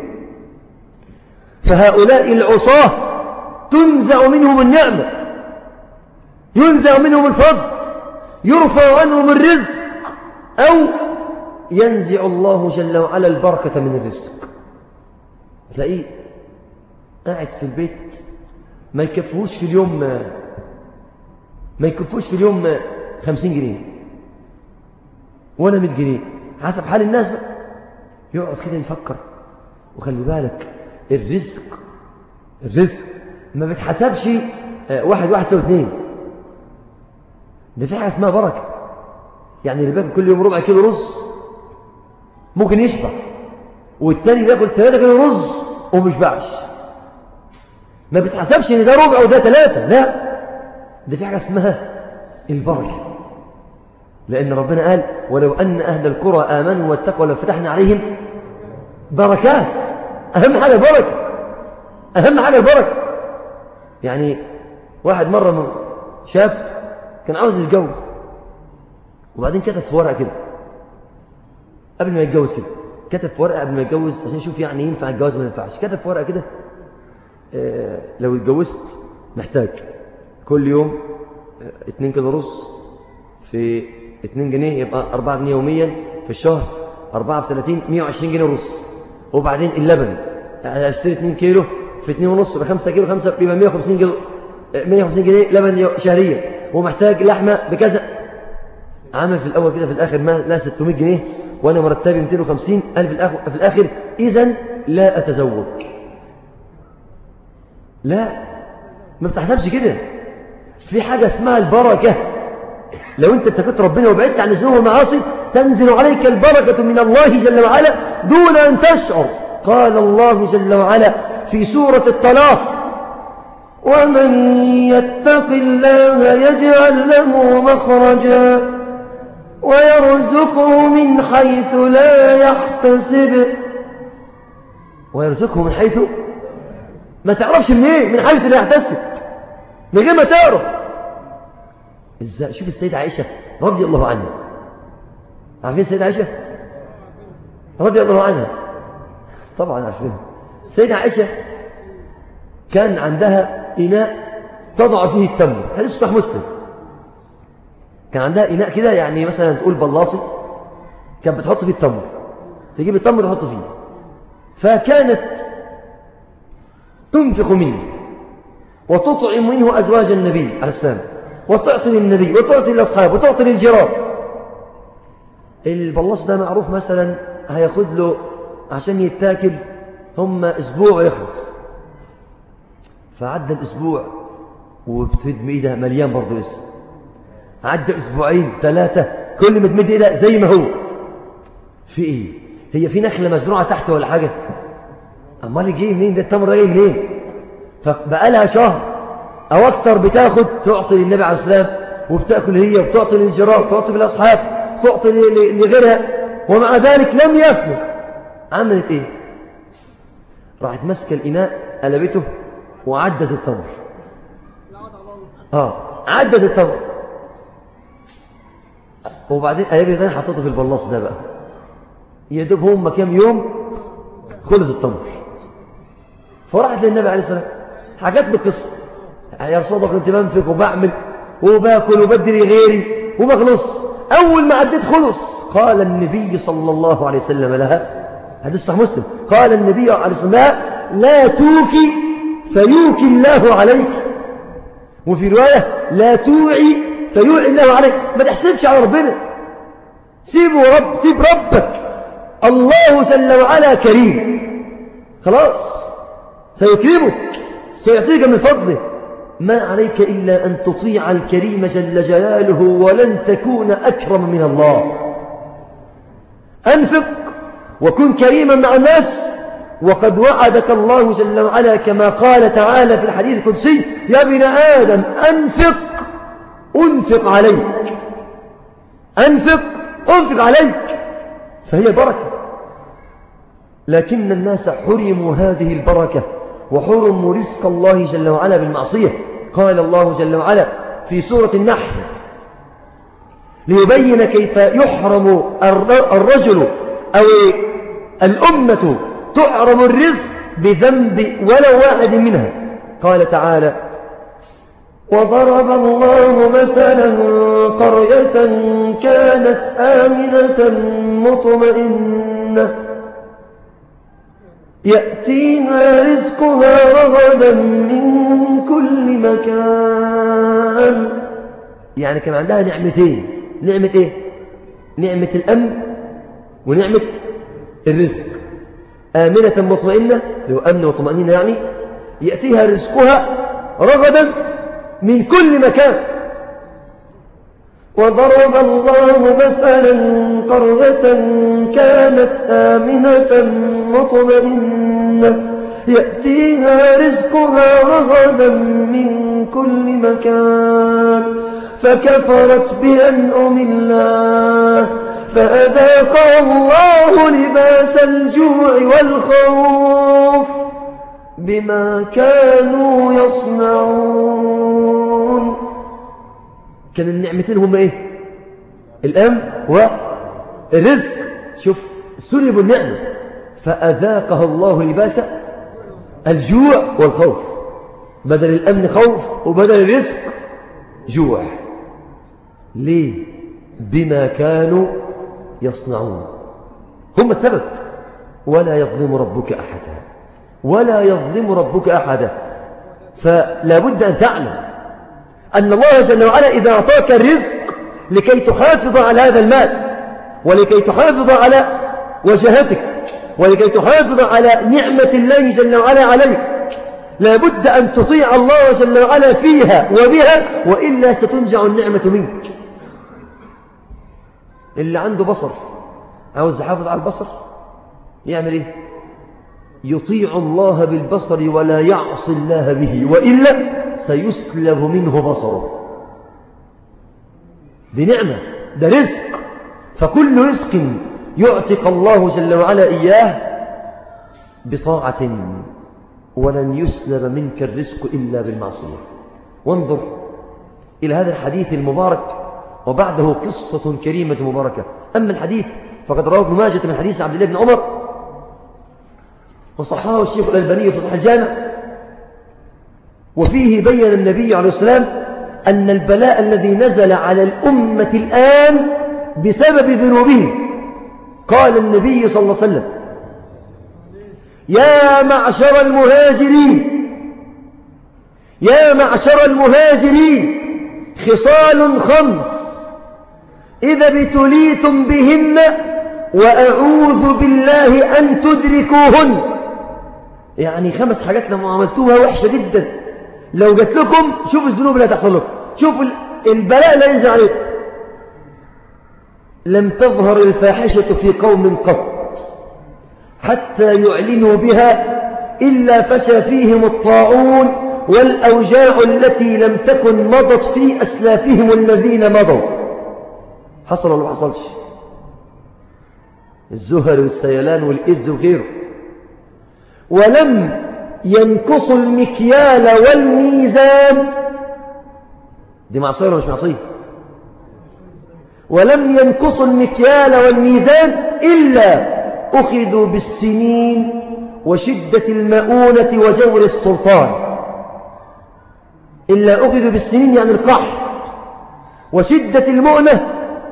[SPEAKER 1] فهؤلاء العصاة تنزع منهم النعمة، ينزع منهم الفضل، يرفع عنهم الرزق، أو ينزع الله جل وعلا البركة من الرزق. تلاقيه قاعد في البيت ما يكفوش في اليوم ما يكفوش في اليوم خمسين جنيه ولا مئة جنيه، حسب حال الناس بقى. يقعد كده يفكر، وخلي بالك الرزق الرزق ما بتحسبش واحد واحد سوى اثنين، ده في حاجة اسمها بركة. يعني اللي بياكل كل يوم ربع كيلو رز ممكن يشبع، والتاني بياكل ثلاثة كيلو رز ومش باعش. ما بتحسبش ان ده ربع وده ثلاثة، لا، ده في حاجة اسمها البركة. لأن ربنا قال: ولو أن أهل القرى آمنوا واتقوا لفتحنا عليهم بركات. أهم حاجة البركة، أهم حاجة البركة. يعني واحد مرة من شاب كان عاوز يتجوز، وبعدين كتب في ورقة كده قبل ما يتجوز كده، كتب في ورقة قبل ما يتجوز عشان يشوف يعني ينفع الجواز وما ينفعش. كتب في ورقة كده: اه لو اتجوزت محتاج كل يوم اه اتنين كيلو رز في اتنين جنيه، يبقى أربعة جنيه يوميا في الشهر، أربعة في ثلاثين، مئة وعشرين جنيه رز. وبعدين اللبن اشتري اتنين كيلو في اتنين ونص بخمسة كيلو، خمسة يبقى مئة وخمسين كيلو، مئة وخمسين جنيه لبن شهريا. ومحتاج لحمة بكذا. عمل في الأول كده، في الآخر ما لا ستمائة جنيه، وأنا مرتبي مئتين وخمسين ألف في الآخر. إذن لا أتزوج. لا، ما بتحسبش كده. في حاجة اسمها البركة. لو أنت اتقيت ربنا وبعدت عن الذنوب والمعاصي تنزل عليك البركة من الله جل وعلا دون أن تشعر. قال الله جل وعلا في سورة الطلاق: ومن يتق الله يجعل له مخرجا ويرزقه من حيث لا يحتسب. ويرزقه من حيث ما تعرفش منين، من حيث لا يحتسب، من غير ما تعرف. ازاي؟ شوف السيدة عائشة رضي الله عنها. عارفين السيدة عائشة رضي الله عنها؟ طبعا عارفين. السيدة عائشة كان عندها إناء تضع فيه التمر، حديث صحيح مسلم. كان عندها إناء كده، يعني مثلا تقول بلاصي، كانت بتحط فيه التمر، تجيب التمر تحط فيه. فكانت تنفق منه وتطعم منه أزواج النبي عليه السلام، وتعطي للنبي وتعطي للأصحاب وتعطي للجيران. البلاص ده معروف مثلا هياخد له عشان يتاكل هم أسبوع ويخلص، فعدى الأسبوع وبتمد إيدها مليان برضه لسه، عدى أسبوعين ثلاثة كل ما تمد إيدها زي ما هو. في إيه؟ هي في نخلة مزروعة تحت ولا حاجة؟ أمال جاي منين ده التمر جاي منين؟ فبقى لها شهر أو أكتر بتاخد تعطي للنبي عليه السلام، وبتأكل هي وبتعطي للجيران وبتعطي للأصحاب تعطي لغيرها، ومع ذلك لم يفنى. عملت إيه؟ راحت ماسكة الإناء قلبته وعدت التمر. آه عدت التمر، وبعدين قلبته تاني حطته في البلاص ده بقى، يدوب هم كام يوم خلص التمر. فراحت للنبي عليه السلام حكت له قصة، يا رسول الله كنت بنفق وبعمل وباكل وبدري غيري وما خلص، أول ما عديت خلص. قال النبي صلى الله عليه وسلم لها، حديث صحيح مسلم، قال النبي عليه السلام لا توكي فيوكي الله عليك، وفي رواية لا توعي فيوعي الله عليك. ما تحسبش على ربنا، سيبه رب سيب ربك، الله جل وعلا كريم، خلاص سيكرمك سيعطيك من فضله. ما عليك إلا أن تطيع الكريم جل جلاله، ولن تكون أكرم من الله. أنفق وكن كريما مع الناس، وقد وعدك الله جل وعلا كما قال تعالى في الحديث القدسي: يا ابن آدم أنفق أنفق عليك، أنفق أنفق عليك، فهي بركة. لكن الناس حرموا هذه البركة وحرموا رزق الله جل وعلا بالمعصية. قال الله جل وعلا في سورة النحل ليبين كيف يحرم الرجل أو الأمة تحرم الرزق بذنب ولو واحد منها. قال تعالى: وضرب الله مثلا قرية كانت آمنة مطمئنة يأتيها رزقها رغدا من كل مكان. يعني كان عندها نعمتين، نعمة ايه؟ نعمة الأمن ونعمة الرزق. آمنة مطمئنة، لو أمن وطمأنينة يعني، يأتيها رزقها رغدا من كل مكان. وضرب الله مثلا قرية كانت آمنة مطمئنة يأتيها رزقها رغدا من كل مكان فكفرت بأنعم الله فأذاقها الله لباس الجوع والخوف بما كانوا يصنعون. كان النعمتين هما ايه؟ الأمن والرزق. شوف سلبوا النعمة فأذاقها الله لباس الجوع والخوف، بدل الأمن خوف وبدل الرزق جوع. ليه؟ بما كانوا يصنعون، هم السبب. ولا يظلم ربك أحدا، ولا يظلم ربك أحدا. فلا بد أن تعلم أن الله جل وعلا إذا أعطاك الرزق لكي تحافظ على هذا المال، ولكي تحافظ على وجهتك، ولكي تحافظ على نعمة الله جل وعلا عليك، لا بد أن تطيع الله جل وعلا فيها وبها، وإلا ستنزع النعمة منك. اللي عنده بصر عاوز يحافظ على البصر يعمل إيه؟ يطيع الله بالبصر ولا يعصي الله به، وإلا سيسلب منه بصره. دي نعمة، ده رزق. فكل رزق يعطيك الله جل وعلا إياه بطاعة، ولن يسلب منك الرزق إلا بالمعصية. وانظر إلى هذا الحديث المبارك وبعده قصة كريمة مباركة. أما الحديث فقد رواه ابن ماجه من حديث عبد الله بن عمر، وصححه الشيخ الألباني في صحيح الجامع، وفيه بين النبي عليه السلام أن البلاء الذي نزل على الأمة الآن بسبب ذنوبه. قال النبي صلى الله عليه وسلم: يا معشر المهاجرين، يا معشر المهاجرين، خصال خمس إذا ابتليتم بهن وأعوذ بالله أن تدركوهن. يعني خمس حاجات لما عملتوها وحشة جدا، لو جات لكم شوفوا الذنوب اللي هتحصل لكم، شوفوا البلاء اللي ينزل عليكم. لم تظهر الفاحشة في قوم قط حتى يعلنوا بها إلا فشى فيهم الطاعون والأوجاع التي لم تكن مضت في أسلافهم الذين مضوا. حصل ولا ما حصلش؟ الزهر والسيلان والإيدز وغيره. ولم ينقصوا المكيال والميزان، دي معصية ولا مش معصية؟ ولم ينقصوا المكيال والميزان إلا أخذوا بالسنين وشدة المؤونة وجور السلطان. إلا أخذوا بالسنين يعني القحط، وشدة المؤنة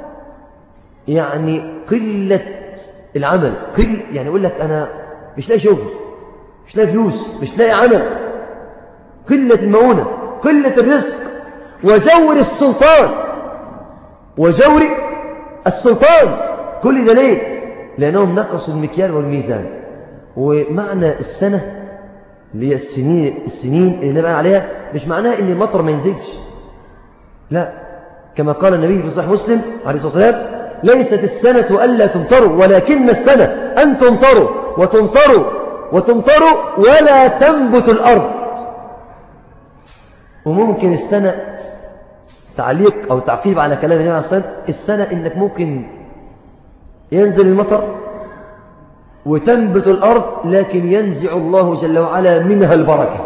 [SPEAKER 1] يعني قلة العمل. قل يعني يقول لك أنا مش لاقي شغل، مش لاقي فلوس، مش لاقي عمل. قلة المؤونة، قلة الرزق، وجور السلطان. وجور السلطان كل ده ليه؟ لأنهم نقصوا المكيال والميزان. ومعنى السنة اللي هي السنين, السنين اللي نبقى عليها مش معناها إن المطر ما ينزلش، لا، كما قال النبي في صحيح مسلم عليه الصلاة والسلام: ليست السنة ألا تمطروا ولكن السنة أن تمطروا وتمطروا وتمطروا ولا تنبت الأرض. وممكن السنة، تعليق أو تعقيب على كلام النبي عليه الصلاة والسلام، السنة إنك ممكن ينزل المطر وتنبت الأرض لكن ينزع الله جل وعلا منها البركة،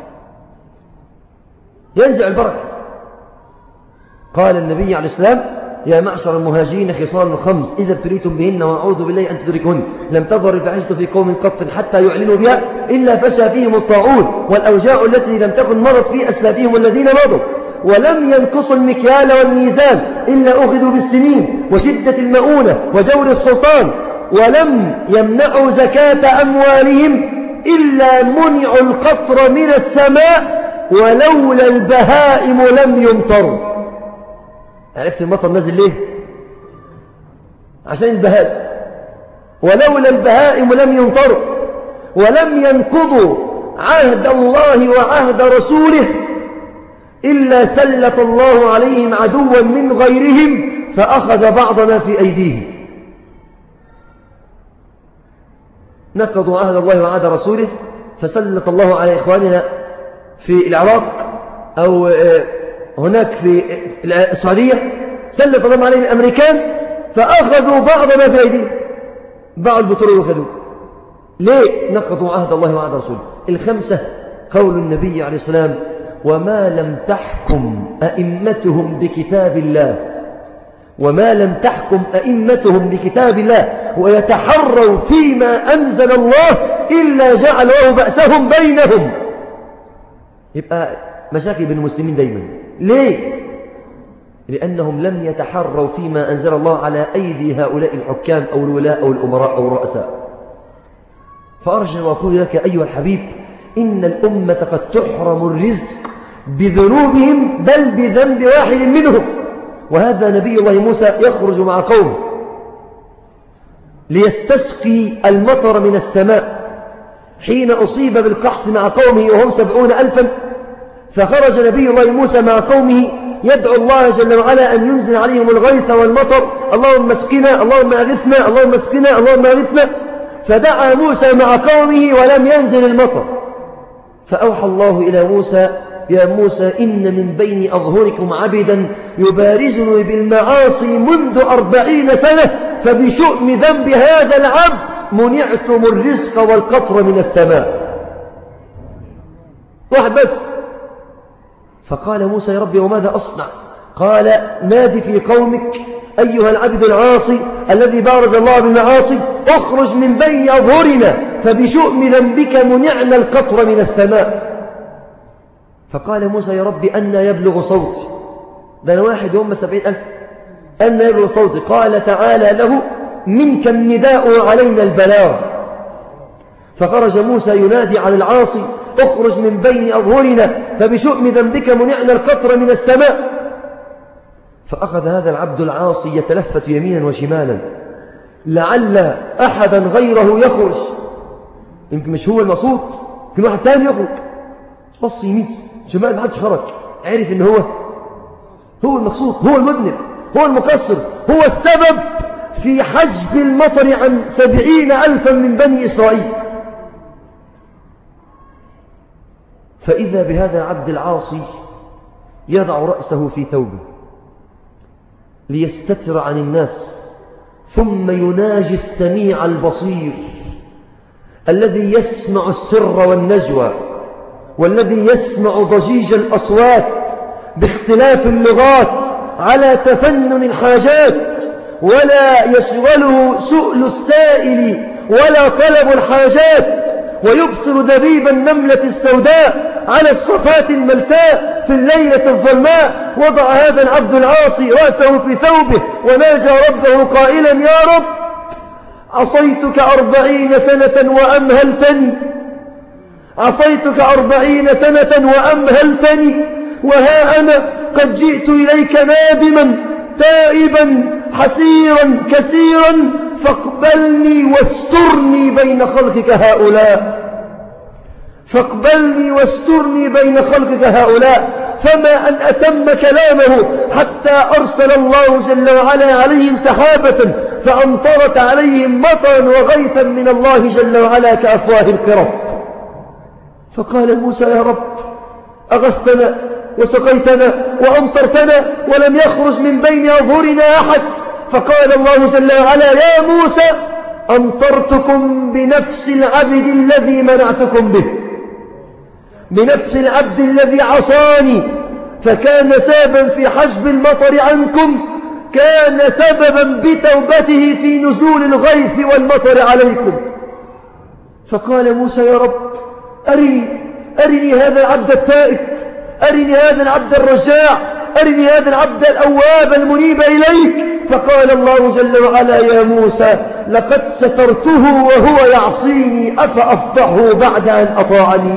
[SPEAKER 1] ينزع البركة. قال النبي عليه السلام: يا معشر المهاجرين خصال خمس إذا ابتليتم بهن وأعوذ بالله أن تدركهن. لم تظهر الفاحشة في قوم قط حتى يعلنوا بها إلا فشى فيهم الطاعون والأوجاع التي لم تكن مرت في أسلافهم الذين مضوا. ولم ينقصوا المكيال والميزان إلا أخذوا بالسنين وشدة المؤونة وجور السلطان. ولم يمنعوا زكاة أموالهم إلا منعوا القطر من السماء ولولا البهائم لم يمطروا. عرفت المطر نازل ليه؟ عشان البهائم. ولولا البهائم لم يمطروا. ولم ينقضوا عهد الله وعهد رسوله إلا سلط الله عليهم عدوا من غيرهم فأخذ بعض ما في أيديهم. نقضوا عهد الله وعهد رسوله فسلط الله على إخواننا في العراق أو هناك في السعودية، سلط الله عليهم الأمريكان فأخذوا بعض ما في أيديهم، بعض البترول وخذوه. ليه؟ نقضوا عهد الله وعهد رسوله. الخمسة قول النبي عليه السلام: وما لم تحكم أئمتهم بكتاب الله وما لم تحكم أئمتهم بكتاب الله ويتحروا فيما أنزل الله إلا جعل الله بأسهم بينهم. يبقى مشاكل بين المسلمين دايما. ليه؟ لأنهم لم يتحروا فيما أنزل الله على أيدي هؤلاء الحكام أو الولاء أو الأمراء أو الرؤساء. فأرجع وأقول لك أيها الحبيب: إن الأمة قد تحرم الرزق بذنوبهم بل بذنب واحد منهم. وهذا نبي الله موسى يخرج مع قومه ليستسقي المطر من السماء حين أصيب بالقحط مع قومه وهم سبعون ألفا. فخرج نبي الله موسى مع قومه يدعو الله جل وعلا أن ينزل عليهم الغيث والمطر: اللهم اسقنا، اللهم أغثنا، اللهم اسقنا، اللهم أغثنا. فدعا موسى مع قومه ولم ينزل المطر. فأوحى الله إلى موسى: يا موسى إن من بين أظهركم عبدا يبارزني بالمعاصي منذ أربعين سنة فبشؤم ذنب هذا العبد منعتم الرزق والقطر من السماء. واحد بس. فقال موسى: يا ربي وماذا أصنع؟ قال: نادي في قومك أيها العبد العاصي الذي بارز الله بالمعاصي: اخرج من بين أظهرنا فبشؤم ذنبك منعنا القطر من السماء. فقال موسى: يا ربي أن يبلغ صوتي؟ ده أنا واحد هم سبعين ألف، أن يبلغ صوتي؟ قال تعالى له: منك النداء علينا البلاغ. فخرج موسى ينادي على العاصي: اخرج من بين أظهرنا فبشؤم ذنبك منعنا القطر من السماء. فأخذ هذا العبد العاصي يتلفت يمينا وشمالا لعل أحدا غيره يخرج، يمكن مش هو المقصود، يمكن واحد تاني يخرج. بص يمين شمال ما حدش خرج، عرف إن هو هو المقصود، هو المذنب، هو المقصر، هو السبب في حجب المطر عن سبعين ألفا من بني إسرائيل. فإذا بهذا العبد العاصي يضع رأسه في ثوبه ليستتر عن الناس، ثم يناجي السميع البصير الذي يسمع السر والنجوى، والذي يسمع ضجيج الأصوات باختلاف اللغات على تفنن الحاجات، ولا يشغله سؤل السائل ولا طلب الحاجات، ويبصر دبيب النملة السوداء على الصفات الملساء في الليلة الظلماء. وضع هذا العبد العاصي رأسه في ثوبه وناجى ربه قائلا: يا رب، عصيتك أربعين سنة وأمهلتني، عصيتك أربعين سنة وأمهلتني، وها أنا قد جئت إليك نادما تائبا حسيرا كثيرا، فاقبلني واسترني بين خلقك هؤلاء، فاقبلني واسترني بين خلقك هؤلاء. فما أن أتم كلامه حتى أرسل الله جل وعلا عليهم سحابة فأمطرت عليهم مطرا وغيثا من الله جل وعلا كأفواه القرب. فقال موسى: يا رب، أغثنا وسقيتنا وأمطرتنا ولم يخرج من بين أظهرنا أحد. فقال الله جل وعلا: يا موسى، أمطرتكم بنفس العبد الذي منعتكم به، بنفس العبد الذي عصاني، فكان سببا في حجب المطر عنكم، كان سببا بتوبته في نزول الغيث والمطر عليكم. فقال موسى: يا رب، أرني أرني هذا العبد التائب، أرني هذا العبد الرجاع، أرني هذا العبد الأواب المنيب إليك. فقال الله جل وعلا: يا موسى، لقد سترته وهو يعصيني، أفأفضحه بعد أن أطاعني؟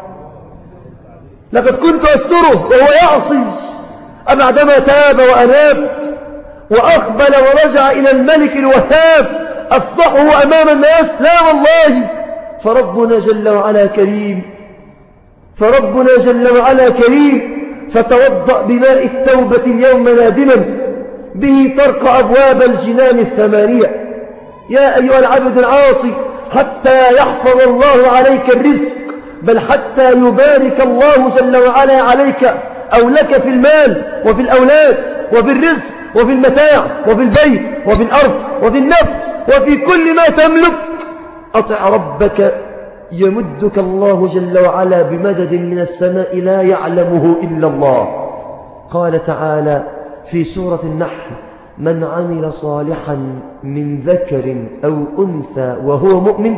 [SPEAKER 1] لقد كنت أستره وهو يعصي، أبعدما تاب وأناب وأقبل ورجع إلى الملك الوهاب أفضحه أمام الناس؟ لا والله. فربنا جل وعلا كريم، فربنا جل وعلا كريم. فتوضأ بماء التوبة اليوم نادما، به ترقى أبواب الجنان الثمانية. يا أيها العبد العاصي، حتى يحفظ الله عليك الرزق، بل حتى يبارك الله جل وعلا عليك أو لك في المال وفي الأولاد وفي الرزق وفي المتاع وفي البيت وفي الأرض وفي النبت وفي كل ما تملك، أطع ربك يمدك الله جل وعلا بمدد من السماء لا يعلمه إلا الله. قال تعالى في سورة النحل: من عمل صالحا من ذكر أو أنثى وهو مؤمن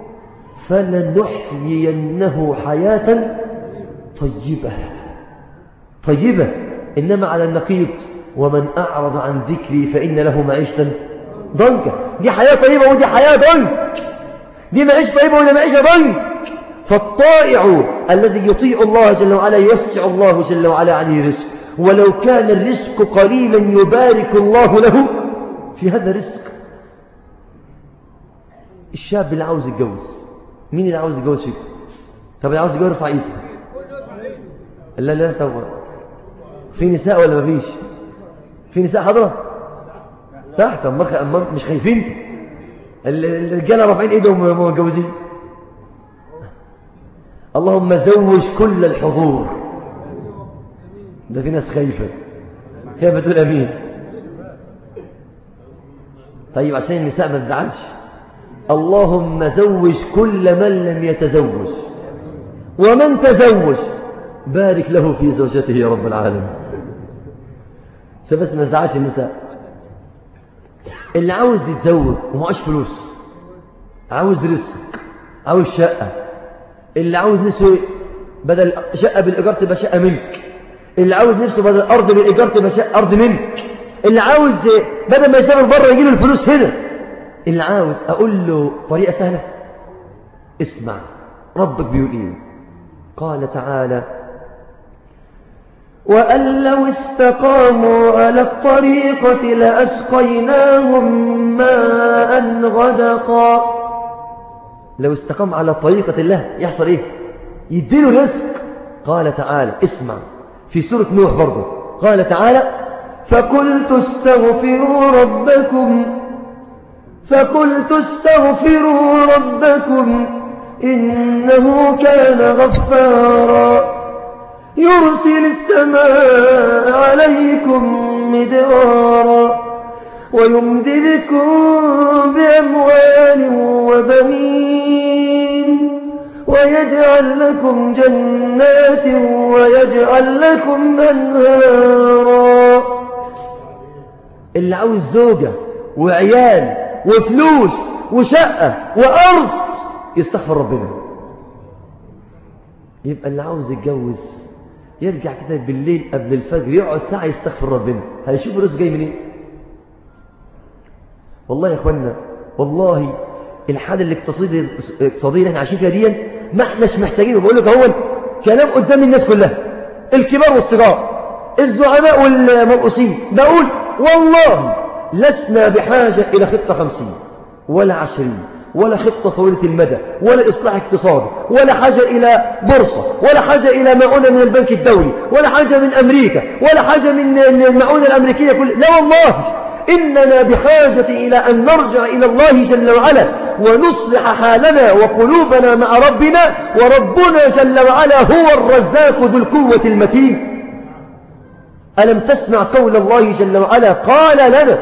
[SPEAKER 1] فلنحيينه حياة طيبة. طيبة، إنما على النقيض: ومن أعرض عن ذكري فإن له معيشة ضنكا. دي حياة طيبة ودي حياة ضنك، دي معيشة طيبة ودي معيشة ضنك. فالطائع الذي يطيع الله جل وعلا يوسع الله جل وعلا عليه رزق، ولو كان الرزق قليلا يبارك الله له في هذا الرزق. الشاب اللي عاوز يتجوز، مين اللي عاوز يتجوز فيكم؟ طب اللي عاوز يتجوز يرفع ايده. لا لا طب في نساء ولا ما فيش؟ في نساء حاضره تحت؟ أما مش خايفين؟ الرجاله رافعين ايدهم ومتجوزين. اللهم زوج كل الحضور. ده في ناس خايفه، كيف بتقول امين؟ طيب عشان النساء ما تزعلش، اللهم زوج كل من لم يتزوج، ومن تزوج بارك له في زوجته يا رب العالمين. بس ما تزعلش النساء. اللي عاوز يتزوج ومعاش فلوس، عاوز رزق، عاوز شقة، اللي عاوز نسوي بدل شقة بالإيجار تبقى شقة ملك، اللي عاوز نفسه بدل أرض بالإيجار تبقى شقة أرض ملك، اللي عاوز بدل ما يسافر بره يجي له الفلوس هنا، اللي عاوز أقول له طريقة سهلة. اسمع ربك بيقول إيه. قال تعالى: وأن لو استقاموا على الطريقة لأسقيناهم ماء غدقا. لو استقام على طريقة الله يحصل إيه؟ يديله رزق. قال تعالى اسمع في سورة نوح برضه قال تعالى فقلت استغفروا ربكم فقلت استغفروا ربكم إنه كان غفارا يرسل السماء عليكم مدرارا ويمددكم بأموال وبنين ويجعل لكم جنات ويجعل لكم أنهارا. اللي عاوز زوجة وعيال وفلوس وشقة وأرض يستغفر ربنا. يبقى اللي عاوز يتجوز يرجع كده بالليل قبل الفجر يقعد ساعة يستغفر ربنا، هيشوف الرزق جاي منين؟ والله يا اخوانا والله الحالة الاقتصادية اللي احنا عايشين فيها دي ما احناش محتاجين. بقول لك اهو كلام قدام الناس كلها الكبار والصغار الزعماء والمرؤوسين، بقول والله لسنا بحاجة إلى خطة خمسين ولا عشرين ولا خطة طويلة المدى ولا إصلاح اقتصادي ولا حاجة إلى بورصة ولا حاجة إلى معونة من البنك الدولي ولا حاجة من أمريكا ولا حاجة من المعونة الأمريكية كل... لا والله إننا بحاجة إلى أن نرجع إلى الله جل وعلا ونصلح حالنا وقلوبنا مع ربنا، وربنا جل وعلا هو الرزاق ذو القوة المتين. ألم تسمع قول الله جل وعلا قال لنا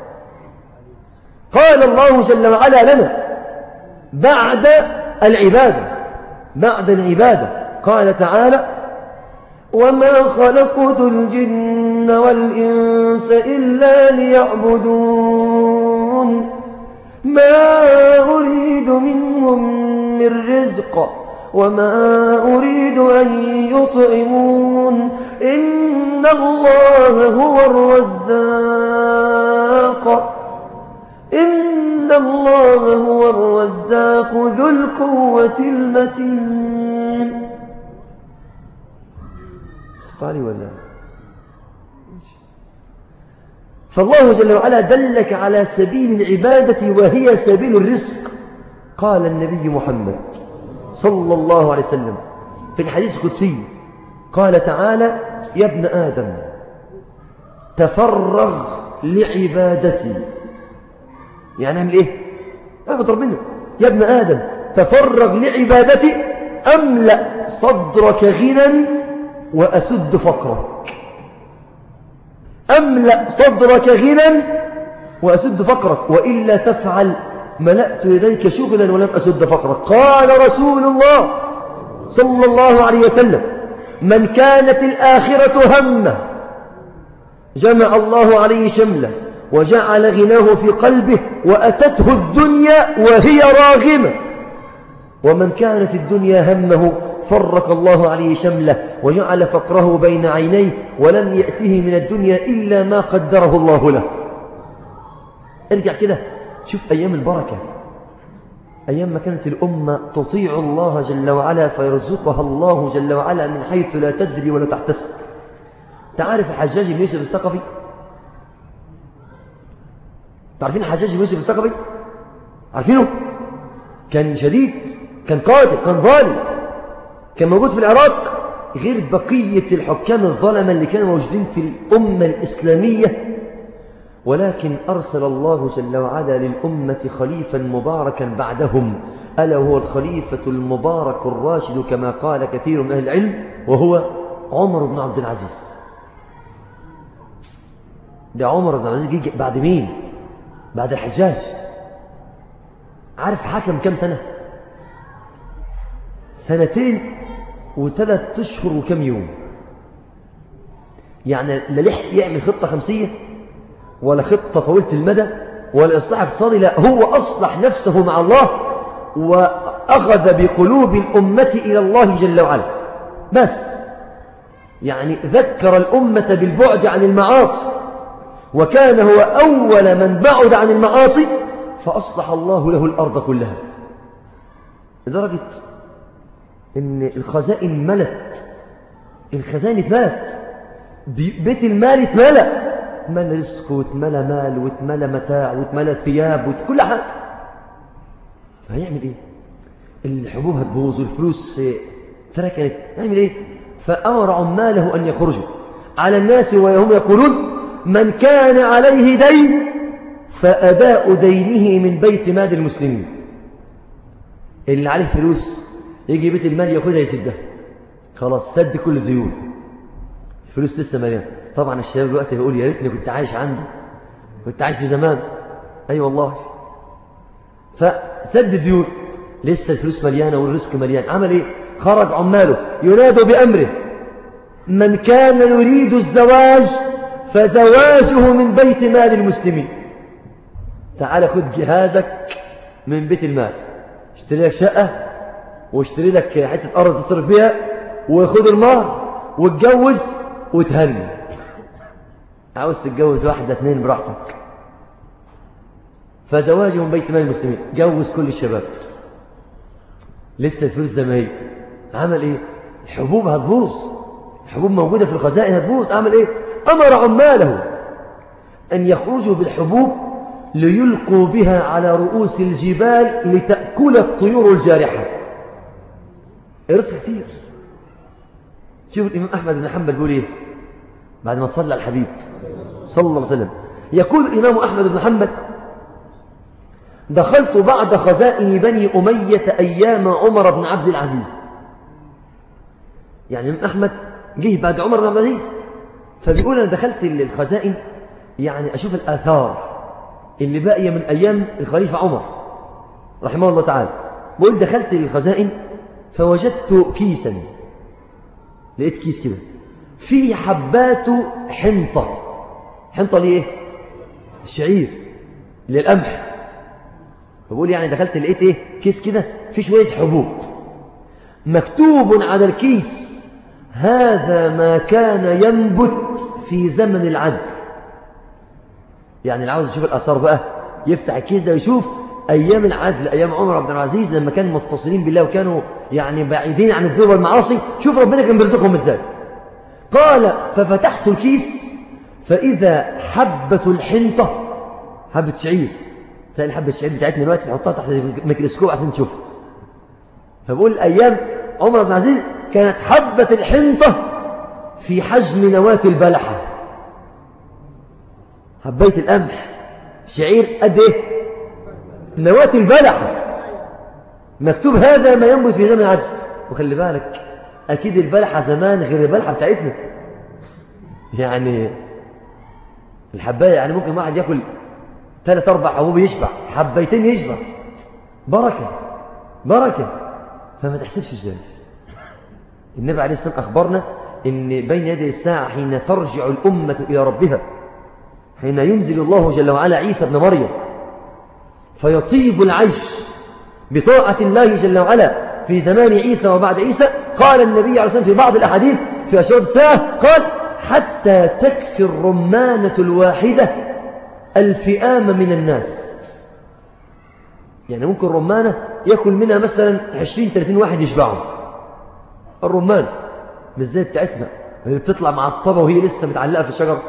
[SPEAKER 1] قال الله جل وعلا لنا بعد العبادة بعد العبادة قال تعالى وما خلقت الجن والإنس إلا ليعبدون ما أريد منهم من رزق وما أريد أن يطعمون إن الله هو الرزاق إن الله هو الرزاق ذو القوة المتين. استعلي ولا فالله جل وعلا دلك على سبيل العبادة وهي سبيل الرزق. قال النبي محمد صلى الله عليه وسلم في الحديث القدسي قال تعالى يا ابن آدم تفرغ لعبادتي. يعني اعمل ايه؟ اعبد ربنا. يا ابن آدم تفرغ لعبادتي أملأ صدرك غنى وأسد فقرك. أملأ صدرك غنى وأسد فقرك وإلا تفعل ملأت يديك شغلا ولم أسد فقرك. قال رسول الله صلى الله عليه وسلم من كانت الآخرة همه جمع الله عليه شمله وجعل غناه في قلبه وأتته الدنيا وهي راغمة ومن كانت الدنيا همه فرق الله عليه شمله وجعل فقره بين عينيه ولم يأته من الدنيا إلا ما قدره الله له. ارجع كده شوف أيام البركة، أيام ما كانت الأمة تطيع الله جل وعلا فيرزقها الله جل وعلا من حيث لا تدري ولا تحتسب. تعرف الحجاج بن يوسف الثقفي؟ تعرفين الحجاج بن يوسف الثقفي؟ عارفينه؟ كان شديد، كان قادر، كان ظالم، كان موجود في العراق غير بقية الحكام الظلمة اللي كانوا موجودين في الأمة الإسلامية، ولكن أرسل الله جل وعلا للأمة خليفا مباركا بعدهم ألا وهو الخليفة المبارك الراشد كما قال كثير من أهل العلم وهو عمر بن عبد العزيز. ده عمر بن عبد العزيز جه بعد مين؟ بعد الحجاج. عارف حكم كم سنة؟ سنتين وثلاث أشهر وكم يوم. يعني لا لحق يعمل خطة خمسية ولا خطة طويلة المدى ولا إصلاح اقتصادي، لا هو أصلح نفسه مع الله وأخذ بقلوب الأمة إلى الله جل وعلا. بس يعني ذكر الأمة بالبعد عن المعاصي وكان هو أول من بعد عن المعاصي فأصلح الله له الأرض كلها، لدرجة إن الخزائن ملت، الخزائن اتملت بيت المال اتملى، اتملى رزق واتملى مال واتملى متاع واتملى ثياب وكل حاجة. فهيعمل ايه؟ الحبوب هتبوظ والفلوس تركنت، يعمل ايه؟ فأمر عماله أن يخرجوا على الناس وهم يقولون من كان عليه دين فأداء دينه من بيت مال المسلمين. اللي عليه فلوس يجي بيت المال ياخدها يسدها، خلاص سد كل الديون، الفلوس لسه مليانه. طبعا الشباب دلوقتي بيقول يا ريتني كنت عايش عنده، كنت عايش في زمان. اي أيوة والله. فسد الديون، لسه الفلوس مليانه والرزق مليان. عمل ايه؟ خرج عماله ينادوا بأمره من كان يريد الزواج فزواجه من بيت مال المسلمين. تعال خد جهازك من بيت المال، اشتري لك شقة واشتري لك حتة أرض تصرف بيها وخد المهر واتجوز وتهني. عاوز تتجوز واحدة اثنين براحتك. فزواجه من بيت مال المسلمين، جوز كل الشباب، لسه الفلوس زي ما هي. عمل ايه؟ الحبوب هتبوظ، الحبوب موجودة في الخزائن هتبوظ. عمل ايه؟ أمر عماله أن يخرجوا بالحبوب ليلقوا بها على رؤوس الجبال لتأكل الطيور الجارحة. الرزق كثير. شوف الإمام أحمد بن حنبل بيقول إيه بعد ما صلى الحبيب صلى الله عليه وسلم. يقول الإمام أحمد بن حنبل دخلت بعد خزائن بني أمية أيام عمر بن عبد العزيز. يعني الإمام أحمد جه بعد عمر بن عبد العزيز، فبيقول أنا دخلت الخزائن يعني أشوف الآثار اللي باقية من أيام الخليفة عمر رحمه الله تعالى. بقول دخلت الخزائن فوجدت كيسا، لقيت كيس كده فيه حبات حنطة. حنطة ليه؟ الشعير للقمح. فبقول يعني دخلت لقيت ايه؟ كيس كده فيه شوية حبوب، مكتوب على الكيس هذا ما كان ينبت في زمن العدل. يعني اللي عاوز يشوف الآثار بقى يفتح الكيس ده ويشوف أيام العدل، أيام عمر بن العزيز لما كانوا متصلين بالله وكانوا يعني بعيدين عن الذنوب والمعاصي. شوف ربنا كان بيرزقهم ازاي. قال ففتحت الكيس فإذا حبة الحنطة، حبة شعير، تلاقي الحبة الشعير بتاعتنا دلوقتي نحطها تحت الميكروسكوب عشان نشوفها. فبقول أيام عمر بن العزيز كانت حبة الحنطة في حجم نواة البلحة. حبيت القمح شعير قد ايه؟ نواة البلحة، مكتوب هذا ما ينبت في زمن العدل. وخلي بالك أكيد البلحة زمان غير البلحة بتاعتنا. يعني الحباية يعني ممكن واحد يأكل ثلاث أربع حبوب يشبع، حبيتين يشبع. بركة بركة. فما تحسبش ازاي. النبي عليه الصلاة والسلام أخبرنا إن بين يدي الساعة حين ترجع الأمة إلى ربها، حين ينزل الله جل وعلا عيسى ابن مريم فيطيب العيش بطاعة الله جل وعلا في زمان عيسى وبعد عيسى. قال النبي عليه الصلاة والسلام في بعض الأحاديث في أشراط الساعة قال حتى تكفي الرمانة الواحدة الفئام من الناس. يعني ممكن رمانة يأكل منها مثلا عشرين ثلاثين واحد يشبعهم. الرمان مش زي بتاعتنا اللي بتطلع مع الطبة وهي لسه متعلقة في الشجر.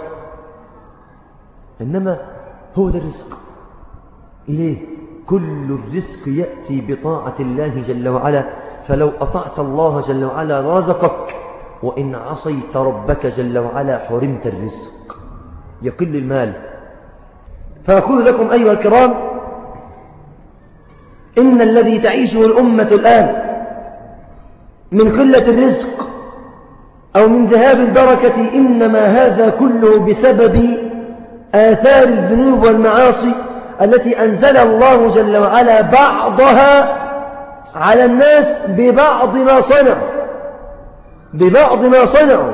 [SPEAKER 1] إنما هو ده الرزق. ليه؟ كل الرزق يأتي بطاعة الله جل وعلا. فلو أطعت الله جل وعلا رزقك، وإن عصيت ربك جل وعلا حرمت الرزق، يقل المال. فأقول لكم أيها الكرام إن الذي تعيشه الأمة الآن من قلة الرزق أو من ذهاب البركة إنما هذا كله بسبب آثار الذنوب والمعاصي التي أنزل الله جل وعلا بعضها على الناس ببعض ما صنعوا ببعض ما صنعوا.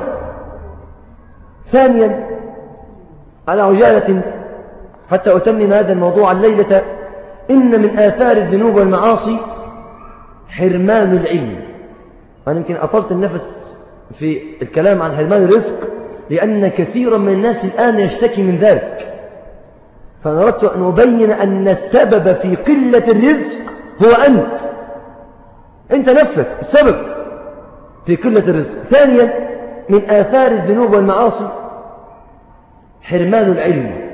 [SPEAKER 1] ثانيا على عجالة حتى أتمم هذا الموضوع الليلة، إن من آثار الذنوب والمعاصي حرمان العلم. أنا يمكن أطلت النفس في الكلام عن حرمان الرزق لأن كثيرا من الناس الآن يشتكي من ذلك، فأنا أردت أن أبين أن السبب في قلة الرزق هو أنت أنت نفسك السبب في قلة الرزق. ثانيا من آثار الذنوب والمعاصي حرمان العلم،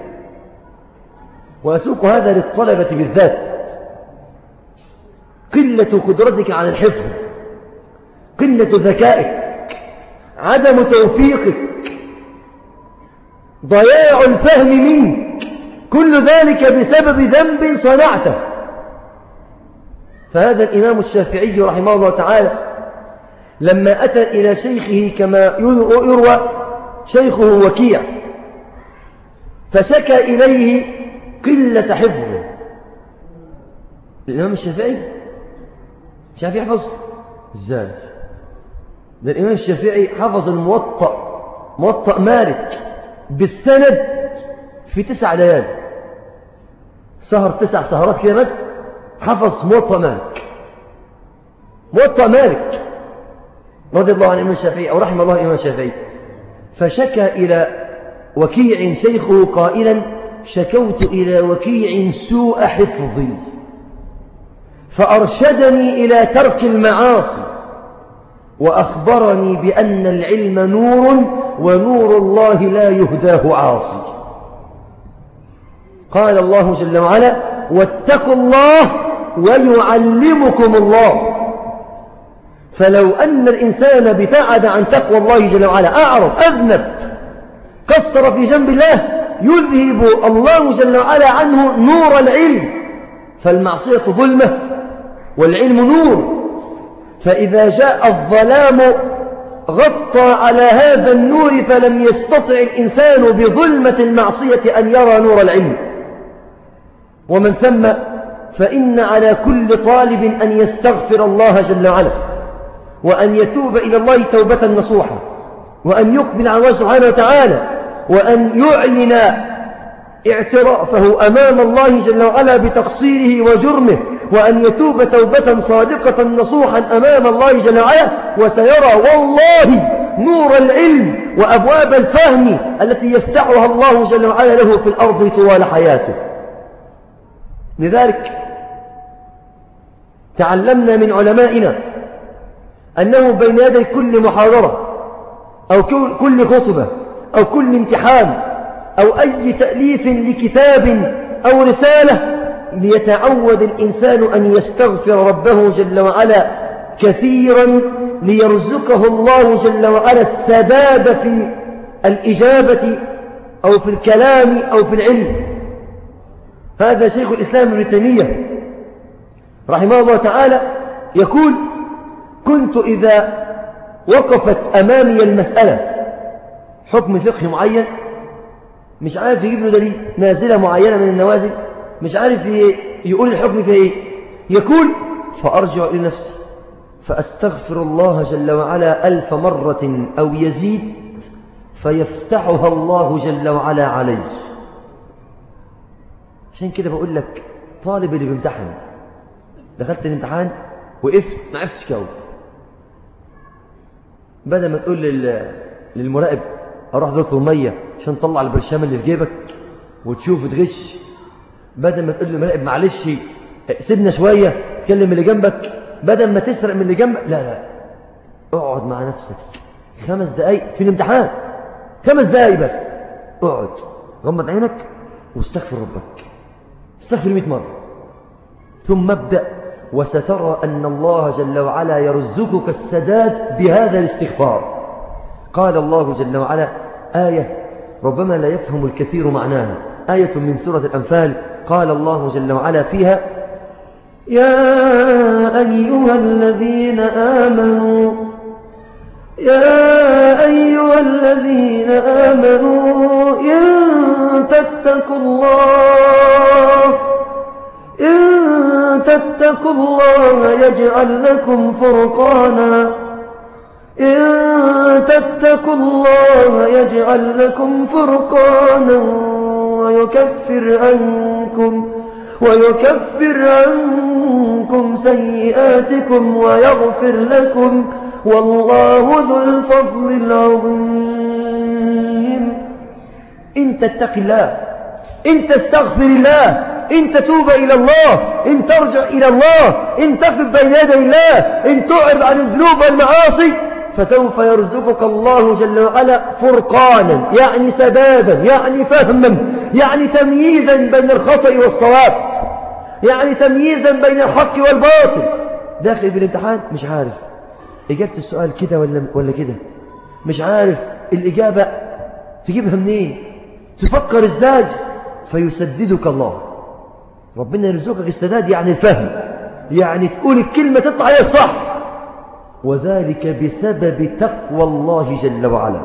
[SPEAKER 1] وأسوق هذا للطلبة بالذات. قلة قدرتك على الحفظ، قلة ذكائك، عدم توفيقك، ضياع الفهم منك، كل ذلك بسبب ذنب صنعته. فهذا الإمام الشافعي رحمه الله تعالى لما أتى إلى شيخه كما يروى شيخه وكيع فشكى إليه قلة حفظه. الإمام الشافعي مش عارف يحفظ إزاي؟ ده الإمام الشافعي حفظ الموطأ، موطأ مالك بالسند في تسع ليالي، سهر تسع سهرات كده بس حفظ موطأ مالك، موطأ مالك رضي الله عن الإمام الشافعي أو رحم الله الإمام الشافعي. فشكى إلى وكيع شيخه قائلا: شكوت إلى وكيع سوء حفظي فأرشدني إلى ترك المعاصي وأخبرني بأن العلم نور ونور الله لا يهداه عاصي. قال الله جل وعلا: واتقوا الله ويعلمكم الله. فلو أن الإنسان ابتعد عن تقوى الله جل وعلا، أعرض، أذنب، قصر في جنب الله، يذهب الله جل وعلا عنه نور العلم. فالمعصية ظلمة والعلم نور، فإذا جاء الظلام غطى على هذا النور فلم يستطع الإنسان بظلمة المعصية أن يرى نور العلم. ومن ثم فإن على كل طالب أن يستغفر الله جل وعلا، وأن يتوب إلى الله توبة نصوحة، وأن يقبل على الله سبحانه وتعالى، وأن يعلن اعترافه أمام الله جل وعلا بتقصيره وجرمه، وأن يتوب توبة صادقة نصوحا أمام الله جل وعلا، وسيرى والله نور العلم وأبواب الفهم التي يفتحها الله جل وعلا له في الأرض طوال حياته. لذلك تعلمنا من علمائنا أنه بين يدي كل محاضرة أو كل خطبة أو كل امتحان أو أي تأليف لكتاب أو رسالة ليتعود الإنسان أن يستغفر ربه جل وعلا كثيرا ليرزقه الله جل وعلا السداد في الإجابة أو في الكلام أو في العلم. هذا شيخ الإسلام ابن تيمية رحمه الله تعالى يقول: كنت إذا وقفت أمامي المسألة حكم فقهي معين مش عارف يجيب له دليل، نازلة معينة من النوازل مش عارف يقول الحكم فيها إيه، يقول: فأرجع إلى نفسي فأستغفر الله جل وعلا ألف مرة أو يزيد فيفتحها الله جل وعلا علي. عشان كده بقول لك طالب اللي بيمتحن، دخلت الامتحان وقفت ما عرفتش تجاوب، بدل ما تقول للمراقب اروح دكتور ميه عشان تطلع البرشام اللي في جيبك وتشوف تغش، بدل ما تقول للمراقب معلش سيبنا شويه تكلم اللي جنبك، بدل ما تسرق من اللي جنبك، لا لا اقعد مع نفسك خمس دقايق في الامتحان، خمس دقايق بس اقعد غمض عينك واستغفر ربك، استغفر مئة مرة، ثم ابدأ وسترى أن الله جل وعلا يرزقك السداد بهذا الاستغفار. قال الله جل وعلا آية ربما لا يفهم الكثير معناها، آية من سورة الأنفال، قال الله جل وعلا فيها: يا أيها الذين آمنوا يا أيها الذين آمنوا إن تتقوا الله إن تتقوا الله يجعل لكم فرقانا إن تتقوا الله يجعل لكم فرقانا ويكفر عنكم ويكفر عنكم سيئاتكم ويغفر لكم والله ذو الفضل العظيم. إن تتق الله، إن تستغفر الله، إن تتوب إلى الله، إن ترجع إلى الله، إن تقف بين يدي الله، إن تعرض عن الذنوب والمعاصي، فسوف يرزقك الله جل وعلا فرقانا، يعني سدادا، يعني فهما، يعني تمييزا بين الخطأ والصواب، يعني تمييزا بين الحق والباطل. داخل في الامتحان مش عارف إجابة السؤال كده ولا ولا كده، مش عارف الإجابة تجيبها منين، تفكر إزاي، فيسددك الله. ربنا يرزقك السداد، يعني الفهم، يعني تقول الكلمة تطلع هي الصح، وذلك بسبب تقوى الله جل وعلا.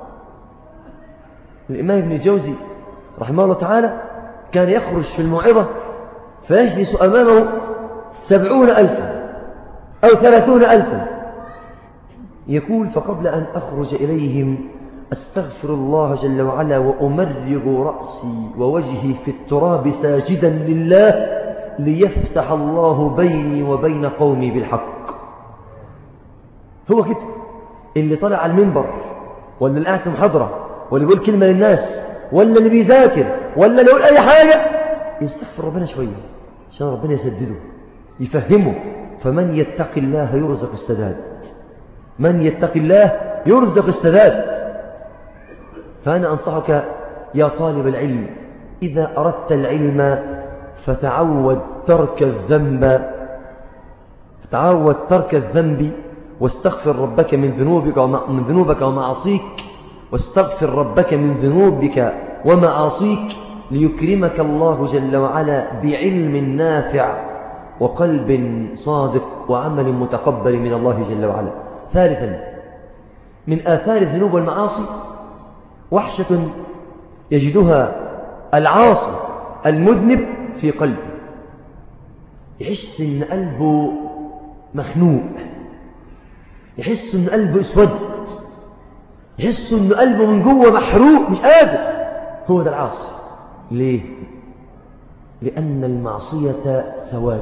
[SPEAKER 1] الإمام ابن الجوزي رحمه الله تعالى كان يخرج في الموعظة فيجلس أمامه سبعون ألفا أو ثلاثون ألفا، يقول فقبل أن أخرج إليهم أستغفر الله جل وعلا وأمرغ رأسي ووجهي في التراب ساجدا لله ليفتح الله بيني وبين قومي بالحق. هو كده اللي طلع على المنبر، ولا اللي قاعد في محاضرة، ولا بيقول كلمة للناس، ولا اللي بيذاكر، ولا اللي يقول أي حاجة، يستغفر ربنا شوية عشان ربنا يسدده يفهمه. فمن يتق الله يرزق السداد، من يتق الله يرزق السداد. فأنا أنصحك يا طالب العلم إذا أردت العلم فتعود ترك الذنب، فتعود ترك الذنب واستغفر ربك من ذنوبك ومن ذنوبك ومعاصيك، واستغفر ربك من ذنوبك ومعاصيك ليكرمك الله جل وعلا بعلم نافع وقلب صادق وعمل متقبل من الله جل وعلا. ثالثا من آثار الذنوب والمعاصي وحشة يجدها العاصي المذنب في قلبه، يحس إن قلبه مخنوق، يحس إن قلبه اسود، يحس إن قلبه من جوه محروق مش قادر. هو ده العاصي. ليه؟ لأن المعصية سواد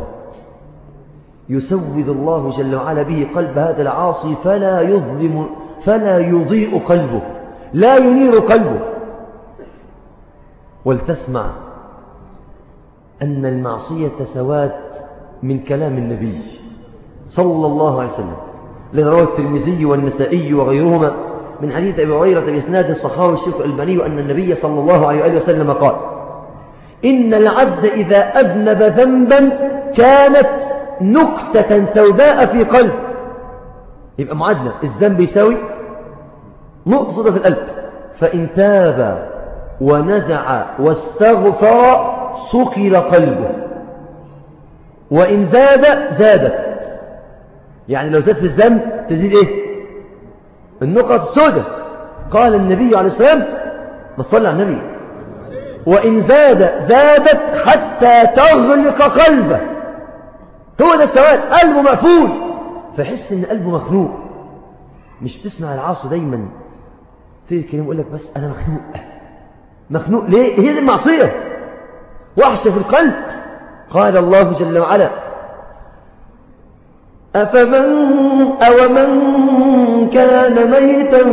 [SPEAKER 1] يسود الله جل وعلا به قلب هذا العاصي فلا يظلم فلا يضيء قلبه، لا ينير قلبه. ولتسمع أن المعصية سواد من كلام النبي صلى الله عليه وسلم، الذي رواه الترمذي والنسائي وغيرهما من حديث أبي هريرة بإسناد صححه الشيخ الألباني أن النبي صلى الله عليه وسلم قال: إن العبد إذا أذنب ذنبا كانت نكتة سوداء في قلب. يبقى معادلة، الذنب يساوي نقطة سوداء في القلب، فإن تاب ونزع واستغفر سكر قلبه، وإن زاد زادت. يعني لو زاد في الذنب تزيد إيه؟ النقط السوداء. قال النبي عليه الصلاة والسلام، ما تصلي على النبي، وإن زاد زادت حتى تغلق قلبه. هو ده السواد، قلبه مقفول، فيحس إن قلبه مخنوق. مش بتسمع العاصي دايما تيجي كلمة يقول لك بس أنا مخنوق. مخنوق ليه؟ هي دي المعصية، وحشة في القلب. قال الله جل وعلا: أفمن أو من كان ميتا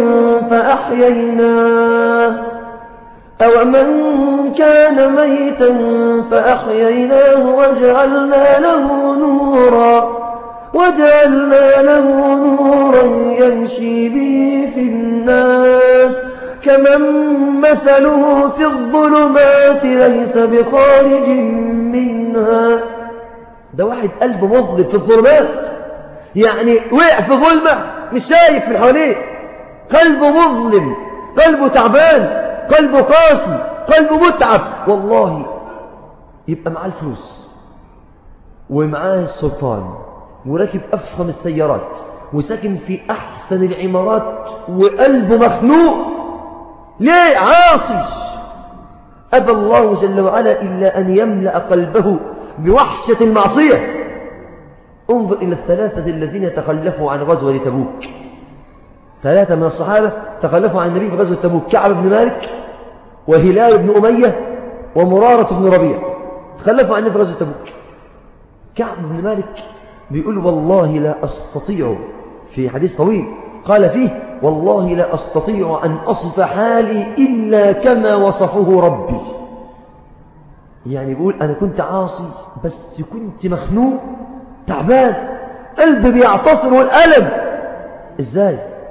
[SPEAKER 1] فأحييناه أو من كان ميتا فأحييناه وجعلنا له نورا وجعلنا له نورا يمشي به في الناس كمن مثله في الظلمات ليس بخارج منها. ده واحد قلبه مظلم في الظلمات، يعني وقع في ظلمة مش شايف من حواليه، قلبه مظلم، قلبه تعبان، قلبه قاسي، قلبه متعب. والله يبقى معاه الفلوس ومعاه السلطان وراكب أفخم السيارات وساكن في أحسن العمارات وقلبه مخنوق. ليه؟ عاصي. أبى الله جل وعلا إلا أن يملأ قلبه بوحشة المعصية. انظر إلى الثلاثة الذين تخلفوا عن غزوة تبوك. ثلاثة من الصحابة تخلفوا عن النبي في غزوة تبوك: كعب بن مالك وهلال بن أمية ومرارة بن ربيع. تخلفوا عن النبي في غزوة تبوك. كعب بن مالك بيقول: والله لا أستطيع، في حديث طويل قال فيه: والله لا أستطيع أن أصف حالي إلا كما وصفه ربي. يعني بيقول أنا كنت عاصي بس كنت مخنوق تعبان، قلبي بيعتصر والألم. إزاي؟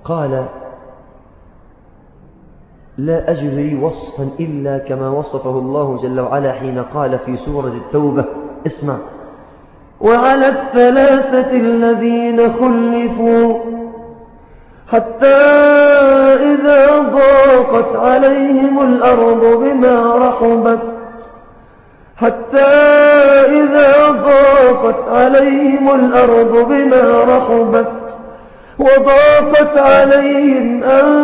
[SPEAKER 1] قال لا أجد لي وصفا إلا كما وصفه الله جل وعلا حين قال في سورة التوبة اسمع: وعلى الثلاثة الذين خلفوا حتى إذا ضاقت عليهم الأرض بما رحبت حتى إذا ضاقت عليهم الأرض بما رحبت وضاقت عليهم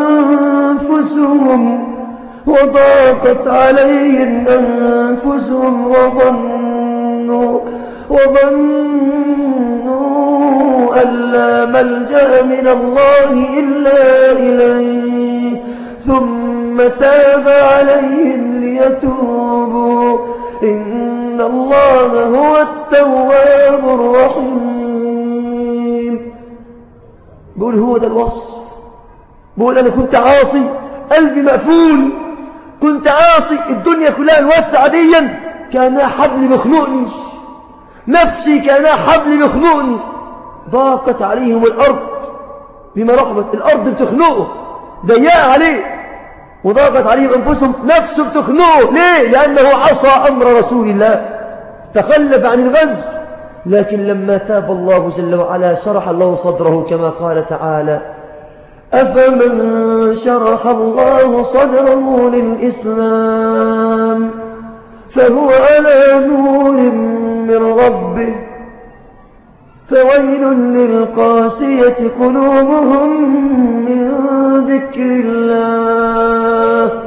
[SPEAKER 1] أنفسهم وضاقت عليهم أنفسهم وظنوا وظنوا أن لا ملجأ من الله إلا إليه ثم تاب عليهم ليتوبوا إن الله هو التواب الرحيم. بقول هو ده الوصف. بقول أنا كنت عاصي، قلبي مقفول، كنت عاصي، الدنيا كلها الوسع ديا كأنها حبل بيخنقني، نفسي كأنها حبل بيخنقني. ضاقت عليهم الأرض بما رحبت، الأرض بتخنقه، ضيقة عليه، وضاقت عليهم أنفسهم، نفسه بتخنقه. ليه؟ لأنه عصى أمر رسول الله، تخلف عن الغزو. لكن لما تاب الله جل وعلا شرح الله صدره كما قال تعالى: أفمن شرح الله صدره للإسلام فهو على نور من ربه فويل للقاسية قلوبهم من ذكر الله.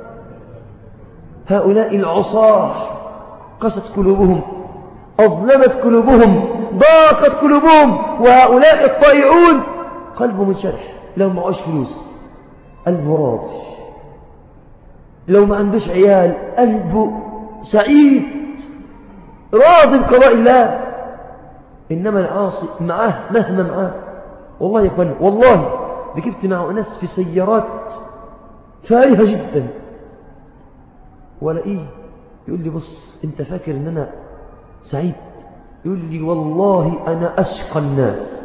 [SPEAKER 1] هؤلاء العصاة قست قلوبهم، أظلمت قلوبهم، ضاقت قلوبهم. وهؤلاء الطائعون قلبه منشرح، لو ما معوش فلوس قلبه راضي، لو ما عندوش عيال قلبه سعيد راضي بقضاء الله. إنما العاصي معاه مهما معاه، والله يا إخوان والله ركبت مع ناس في سيارات فارهة جدا، ولا إيه يقول لي بص أنت فاكر إن أنا سعيد؟ يقول لي والله أنا أشقى الناس.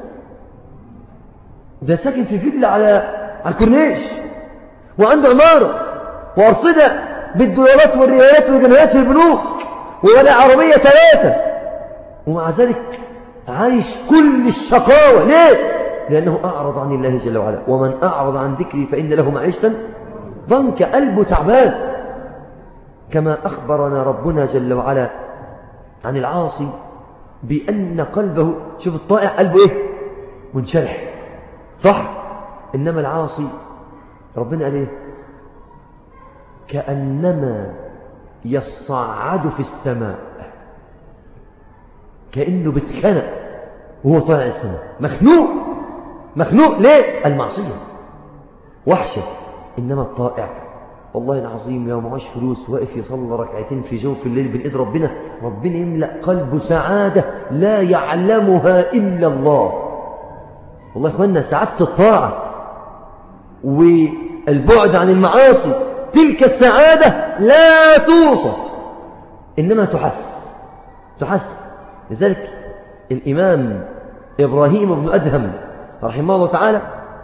[SPEAKER 1] ده ساكن في فيلا على على الكورنيش، وعنده عمارة وأرصدة بالدولارات والريالات والجنيهات في البنوك، ولا عربية ثلاثة، ومع ذلك عايش كل الشقاوة. ليه؟ لأنه أعرض عن الله جل وعلا. ومن أعرض عن ذكري فإن له معيشة ضنكا، قلبه تعبان. كما أخبرنا ربنا جل وعلا عن العاصي بأن قلبه، شوف الطائع قلبه إيه؟ منشرح، صح؟ إنما العاصي ربنا قال إيه؟ كأنما يصعد في السماء، كأنه بتخنق وهو طالع السماء، مخنوق مخنوق. ليه؟ المعصية وحشة. إنما الطائع والله العظيم لو معاش فلوس واقف يصلي ركعتين في جوف الليل بين ايد ربنا، ربنا يملأ قلبه سعادة لا يعلمها إلا الله. والله يا اخوانا سعادة الطاعة والبعد عن المعاصي، تلك السعادة لا توصف إنما تحس تحس لذلك الإمام إبراهيم بن أدهم رحمه الله تعالى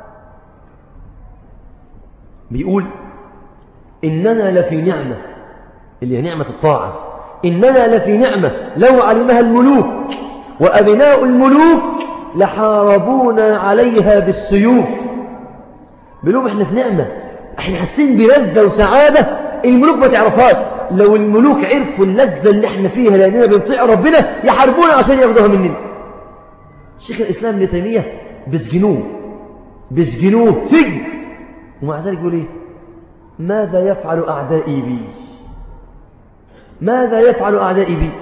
[SPEAKER 1] بيقول: إننا لفي نعمة، اللي هي نعمة الطاعة، إننا لفي نعمة لو علمها الملوك وأبناء الملوك لحاربونا عليها بالسيوف. بيقولوا إحنا في نعمة، إحنا حاسين بلذة وسعادة الملوك ما تعرفهاش. لو الملوك عرفوا اللذة اللي إحنا فيها لأننا بنطيع ربنا يحاربونا عشان ياخدوها مننا. شيخ الإسلام ابن تيمية بسجنوه بسجنوه سجن، ومع ذلك يقول إيه؟ ماذا يفعل أعدائي بي؟ ماذا يفعل أعدائي بي؟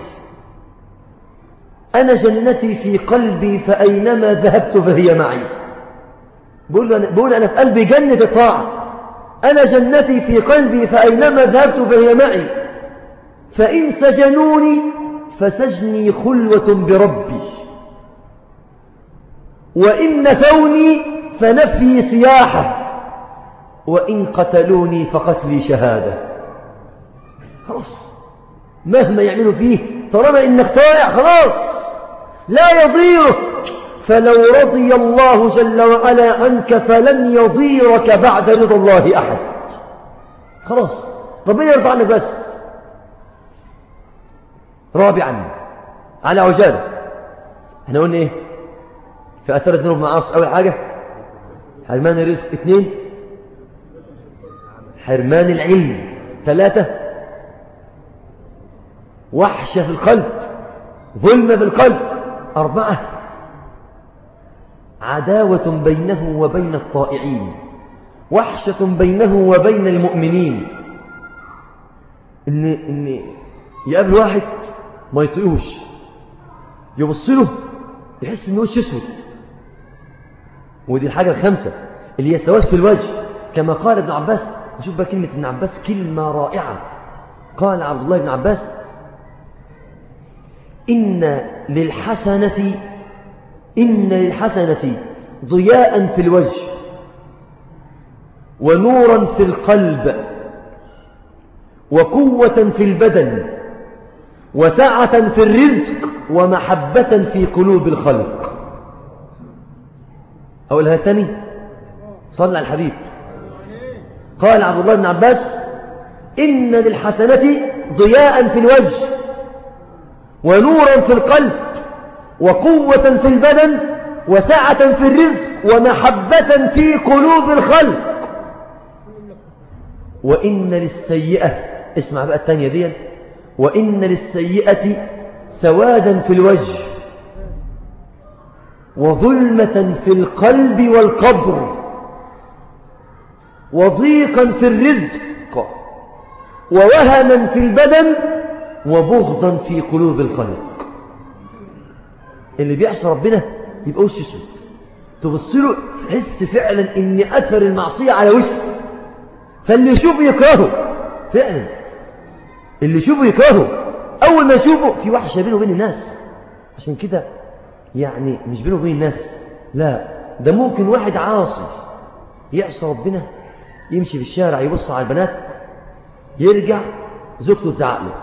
[SPEAKER 1] أنا جنتي في قلبي فأينما ذهبت فهي معي. بقول أنا, بقول أنا في قلبي جنة الطاعة، أنا جنتي في قلبي فأينما ذهبت فهي معي، فإن سجنوني فسجني خلوة بربي، وإن نفوني فنفي سياحة، وإن قتلوني فقتلي شهادة. خلاص مهما يعملوا فيه طالما إنك طائع خلاص لا يضيرك، فلو رضي الله جل وعلا عنك فلن يضيرك بعد رضا الله أحد. خلاص ربنا يرضى عنك بس. رابعا على عجالة، احنا قلنا ايه في أثار الذنوب معاصي؟ أول حاجة حرمان الرزق، اثنين حرمان العلم، ثلاثة وحشة في القلب، ظلم في القلب، أربعة عداوة بينه وبين الطائعين، وحشة بينه وبين المؤمنين. إن, إن يقابل واحد ما يطيقوش، يبص له يحس إنه وش أسود. ودي الحاجة الخامسة اللي هي سواد في الوجه، كما قال ابن عباس. نشوف بقى كلمة ابن عباس، كلمة رائعة. قال عبد الله بن عباس: إن للحسنة إن للحسنة ضياء في الوجه ونورا في القلب وقوة في البدن وسعة في الرزق ومحبة في قلوب الخلق. أقولها تاني، صلى على الحبيب. قال عبد الله بن عباس: إن للحسنة ضياء في الوجه ونورا في القلب وقوة في البدن وسعة في الرزق ومحبة في قلوب الخلق. وإن للسيئة، اسمع بقى الثانية دي، وإن للسيئة سوادا في الوجه وظلمة في القلب والقبر وضيقا في الرزق ووهنا في البدن وبغضا في قلوب الخلق. اللي بيعصي ربنا يبقى وش اسود، تبص له تحس فعلا ان اثر المعصيه على وشه، فاللي يشوفه يكرهه فعلا، اللي يشوفه يكرهه. اول ما يشوفه في وحشه بينه وبين الناس. عشان كده يعني مش بينه وبين الناس، لا، ده ممكن واحد عاصي يعصي ربنا يمشي في الشارع يبص على البنات، يرجع زوجته تزعق له،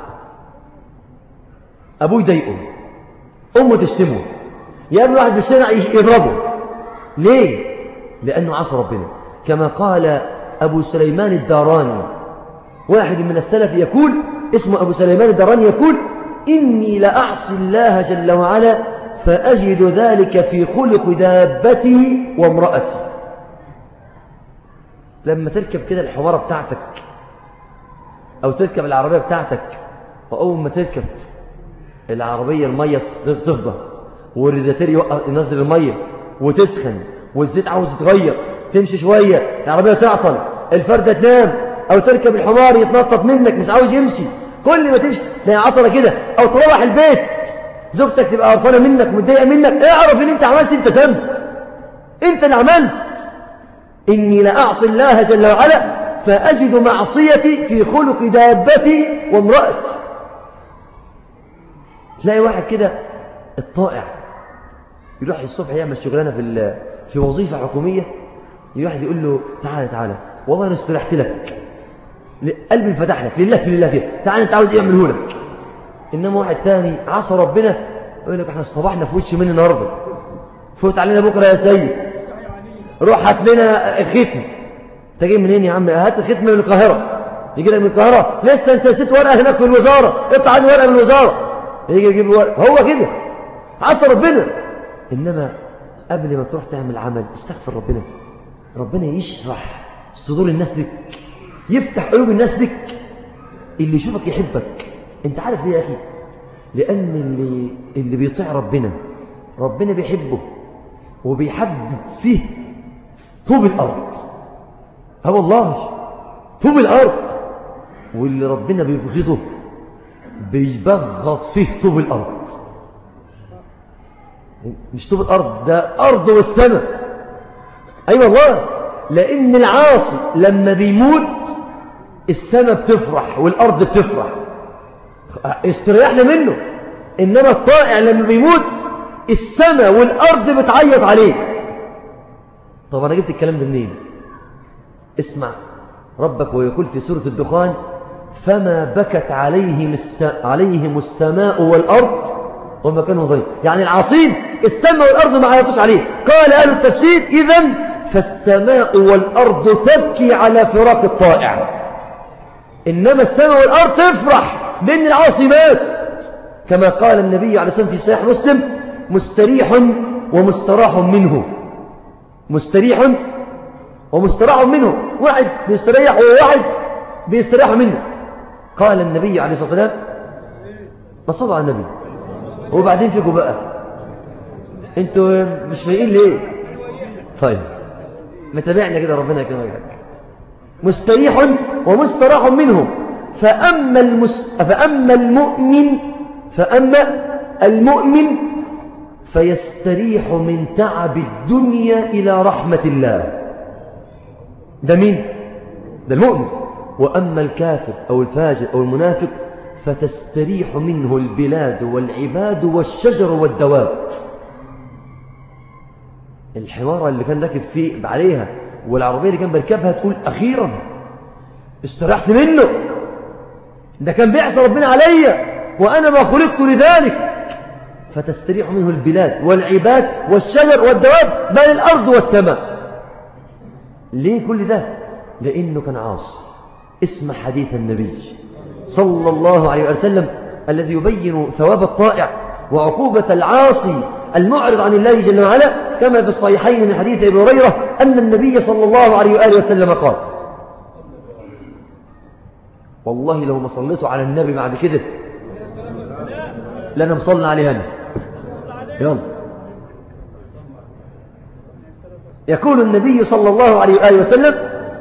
[SPEAKER 1] ابوه يضايقه، امه تشتمه، يقابل واحد في الشارع يضربه. ليه؟ لانه عصى ربنا. كما قال ابو سليمان الداراني، واحد من السلف يقول، اسمه ابو سليمان الداراني، يقول: اني لاعصي الله جل وعلا فاجد ذلك في خلق دابته وامرأته. لما تركب كده الحمارة بتاعتك او تركب العربية بتاعتك، واول ما تركب العربية المية تفضى والريداتير ينزل المية وتسخن والزيت عاوز يتغير، تمشي شوية العربية تعطل، الفردة تنام، او تركب الحمار يتنطط منك مش عاوز يمشي، كل ما تمشي تلاقي عطلة كده، او تروح البيت زوجتك تبقى قرفانة منك متضايقة منك، اعرف ان انت عملت، انت ذنب، انت اللي عملت. اني لاعصي الله جل وعلا فاجد معصيتي في خلق دابتي وامرأتي. تلاقي واحد كده الطائع يروح الصبح يعمل شغلانه في في وظيفه حكوميه، واحد يقول له: تعالى تعالى والله انا استريحت لك، قلبي انفتح لك، لله في لله كده، تعالى انت عاوز ايه اعمله لك. انما واحد تاني عصى ربنا يقول لك: احنا اصطبحنا في وش من النهارده، فوت علينا بكره يا سيد، روح هات لنا ختم. انت جاي منين يا عم؟ هات ختم من القاهره. يجي لك من القاهره، لسه انت نسيت ورقه هناك في الوزاره، اطلع عندي ورقه من الوزاره، يجي يجيب ورقه. هو كده عصى ربنا. انما قبل ما تروح تعمل عمل استغفر ربنا، ربنا يشرح صدور الناس لك، يفتح قلوب الناس لك، اللي يشوفك يحبك. انت عارف ليه يا اخي؟ لان اللي اللي بيطيع ربنا ربنا بيحبه وبيحبب فيه طوب الارض. ها والله طوب الارض. واللي ربنا بيبغضه بيبغض فيه طوب الارض. مش طوب الارض، ده ارض والسماء. اي أيوة والله. لان العاصي لما بيموت السماء بتفرح والارض بتفرح، استريحنا منه. انما الطائع لما بيموت السماء والارض بتعيط عليه. طب انا جبت الكلام ده منين؟ اسمع ربك ويقول في سورة الدخان: فما بكت عليهم, الس... عليهم السماء والأرض وما كانوا ضيق. يعني العاصين السماء والأرض ما عيطوش عليه. قال أهل التفسير إذن فالسماء والأرض تبكي على فراق الطائع، إنما السماء والأرض تفرح بأن العاصي مات، كما قال النبي عليه الصلاة والسلام في صحيح مسلم مستريح ومستراح منه. مستريح ومستراح منه، واحد بيستريح وواحد بيستريح منه. قال النبي عليه الصلاة والسلام ما صلوا على النبي. وبعدين فيكم بقى انتوا مش فايقين ليه؟ طيب متابعنا كده ربنا يكرمك. مستريح ومستراح منه. فأما, المس... فأما المؤمن فأما المؤمن فيستريح من تعب الدنيا إلى رحمة الله. ده مين؟ ده المؤمن. وأما الكافر أو الفاجر أو المنافق فتستريح منه البلاد والعباد والشجر والدواب. الحمارة اللي كان راكب فيه عليها والعربية اللي كان بركبها تقول أخيرا استريحت منه، ده كان بيعصى ربنا عليا وأنا ما خلقت لذلك. فتستريح منه البلاد والعباد والشجر والدواب بل الأرض والسماء. ليه كل ده؟ لأنه كان عاصي. اسمع حديث النبي صلى الله عليه وسلم الذي يبين ثواب الطائع وعقوبة العاصي المعرض عن الله جل وعلا، كما في الصحيحين من حديث أبي هريرة أن النبي صلى الله عليه وآله وسلم قال والله لو ما صليتوا على النبي بعد كده لنا مصلنا عليه أنا. يلا. يقول النبي صلى الله عليه وآله وسلم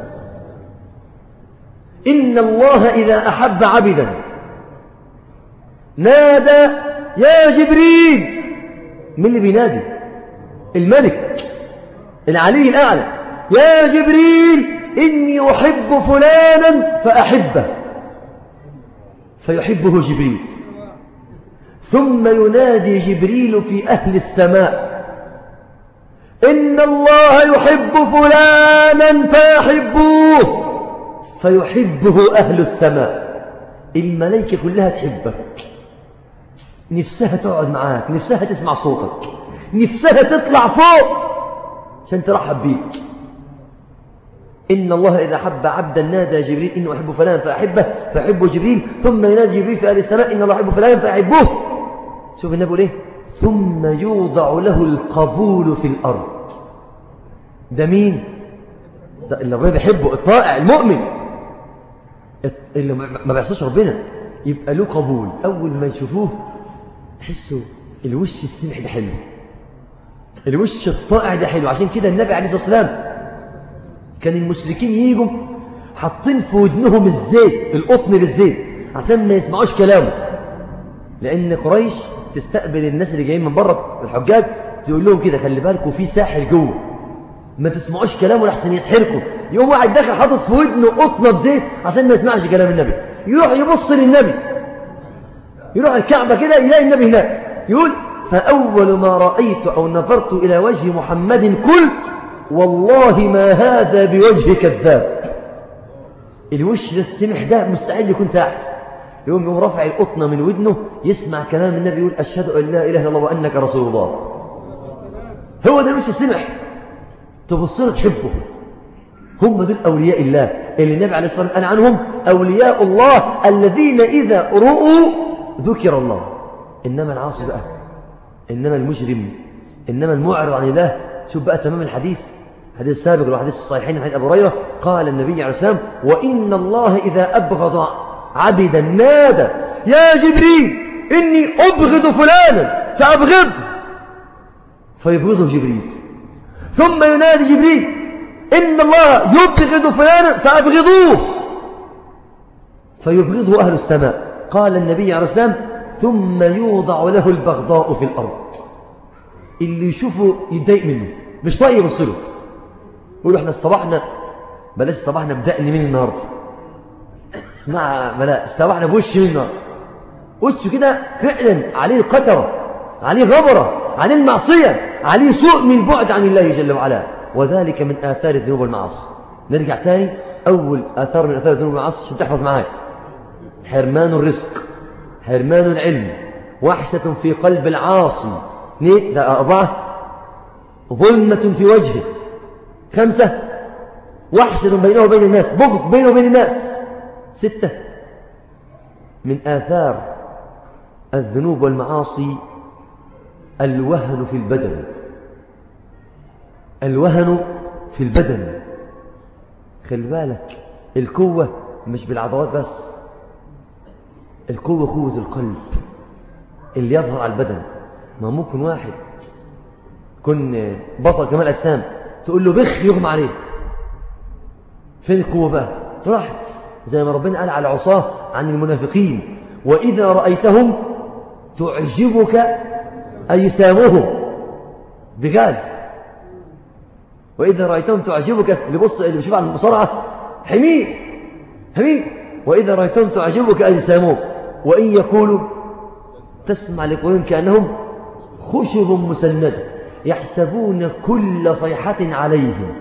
[SPEAKER 1] إن الله إذا أحب عبدا نادى يا جبريل. من اللي بينادي؟ الملك العلي الأعلى. يا جبريل إني أحب فلانا فأحبه، فيحبه جبريل. ثم ينادي جبريل في أهل السماء إن الله يحب فلانا فأحبوه، فيحبه أهل السماء. الملائكة كلها تحبك، نفسها تقعد معاك، نفسها تسمع صوتك، نفسها تطلع فوق عشان ترحب بيك. إن الله إذا حب عبدا نادى جبريل إنه أحب فلانا فأحبه فأحبه جبريل. ثم ينادي جبريل في أهل السماء إن الله يحب فلانا فأحبوه. شوف النبي ليه؟ ثم يوضع له القبول في الأرض. ده مين؟ ده اللي ربنا بيحبه، الطائع المؤمن اللي ما بيعصيش ربنا يبقى له قبول. أول ما يشوفوه تحسوا الوش السمح ده حلو، الوش الطائع ده حلو. عشان كده النبي عليه الصلاة والسلام كان المشركين ييجوا حاطين في ودنهم الزيت، القطن بالزيت، عشان ما يسمعوش كلامه. لأن قريش تستقبل الناس اللي جايين من بره الحجاج تقول لهم كده خلي بالكم في ساحر جوه، ما تسمعوش كلامه لحسن يسحركم. يوم واحد داخل حاطط في ودنه قطنه بزيت عشان ما يسمعش كلام النبي، يروح يبص للنبي، يروح الكعبة كده يلاقي النبي هناك، يقول فأول ما رأيت أو نظرت إلى وجه محمد قلت والله ما هذا بوجه كذاب. الوش ده السمح ده مستعد يكون ساحر. يوم يوم رفع القطنة من ودنه يسمع كلام النبي يقول أشهد أن لا إله إلا الله وأنك رسول الله. هو ده الوش السمح، تبص له تحبه. هم دول أولياء الله اللي النبي عليه الصلاة والسلام قال عنهم أولياء الله الذين إذا رؤوا ذكر الله. إنما العاصي بقى، إنما المجرم، إنما المعرض عن الله. شوف بقى تمام الحديث، حديث السابق والحديث في الصحيحين حديث أبو هريرة قال النبي عليه الصلاة والسلام وإن الله إذا أبغض عبدا نادى يا جبريل إني أبغض فلانا فأبغضه، فيبغضه جبريل. ثم ينادي جبريل إن الله يبغض فلانا فأبغضوه، فيبغضه أهل السماء. قال النبي عليه الصلاة والسلام ثم يوضع له البغضاء في الأرض. اللي يشوفه يتضايق منه، مش طايق يبص له، يقولوا احنا اصطبحنا بلاش اصطبحنا بدقني من النهارده، اسمع بلا اصطبحنا بوش من النهارده، وشه كده فعلا عليه القترة، عليه غبرة، عليه المعصية، عليه سوء من بعد عن الله جل وعلا. وذلك من آثار الذنوب والمعاصي. نرجع تاني، أول آثار من آثار الذنوب والمعاصي عشان تحفظ معايا: حرمان الرزق، حرمان العلم، وحشة في قلب العاصي. اثنين، ده أربعة، ظلمة في وجهه. خمسة، وحشة بينه وبين الناس، بغض بينه وبين الناس. ستة، من آثار الذنوب والمعاصي الوهن في البدن. الوهن في البدن. خلي بالك، القوة مش بالعضلات بس، القوة قوة القلب اللي يظهر على البدن. ما ممكن واحد كن بطل كمال أجسام تقول له بخ يغمى عليه. فين القوة بقى؟ راحت. زي ما ربنا قال على العصاة عن المنافقين: وإذا رأيتهم تعجبك أجسامهم. بجد، وإذا رأيتهم تعجبك، اللي بص اللي بيشوف على المصارعة حمير حمير. وإذا رأيتهم تعجبك أجسامهم وإن يقولوا تسمع لقولهم كأنهم خشب مسندة يحسبون كل صيحة عليهم.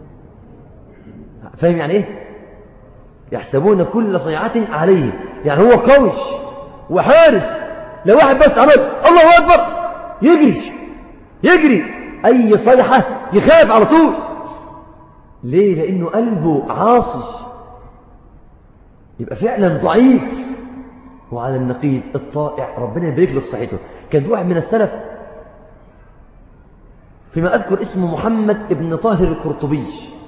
[SPEAKER 1] فاهم يعني إيه؟ يحسبون كل صيحة عليهم، يعني هو قوش وحارس. لو واحد بس عمل الله أكبر يجري يجري أي صيحة يخاف على طول. ليه؟ لأنه قلبه عاصي، يبقى فعلا ضعيف. وعلى النقيض الطائع ربنا يبارك له في صحته. كان في واحد من السلف فيما أذكر اسمه محمد ابن طاهر القرطبي.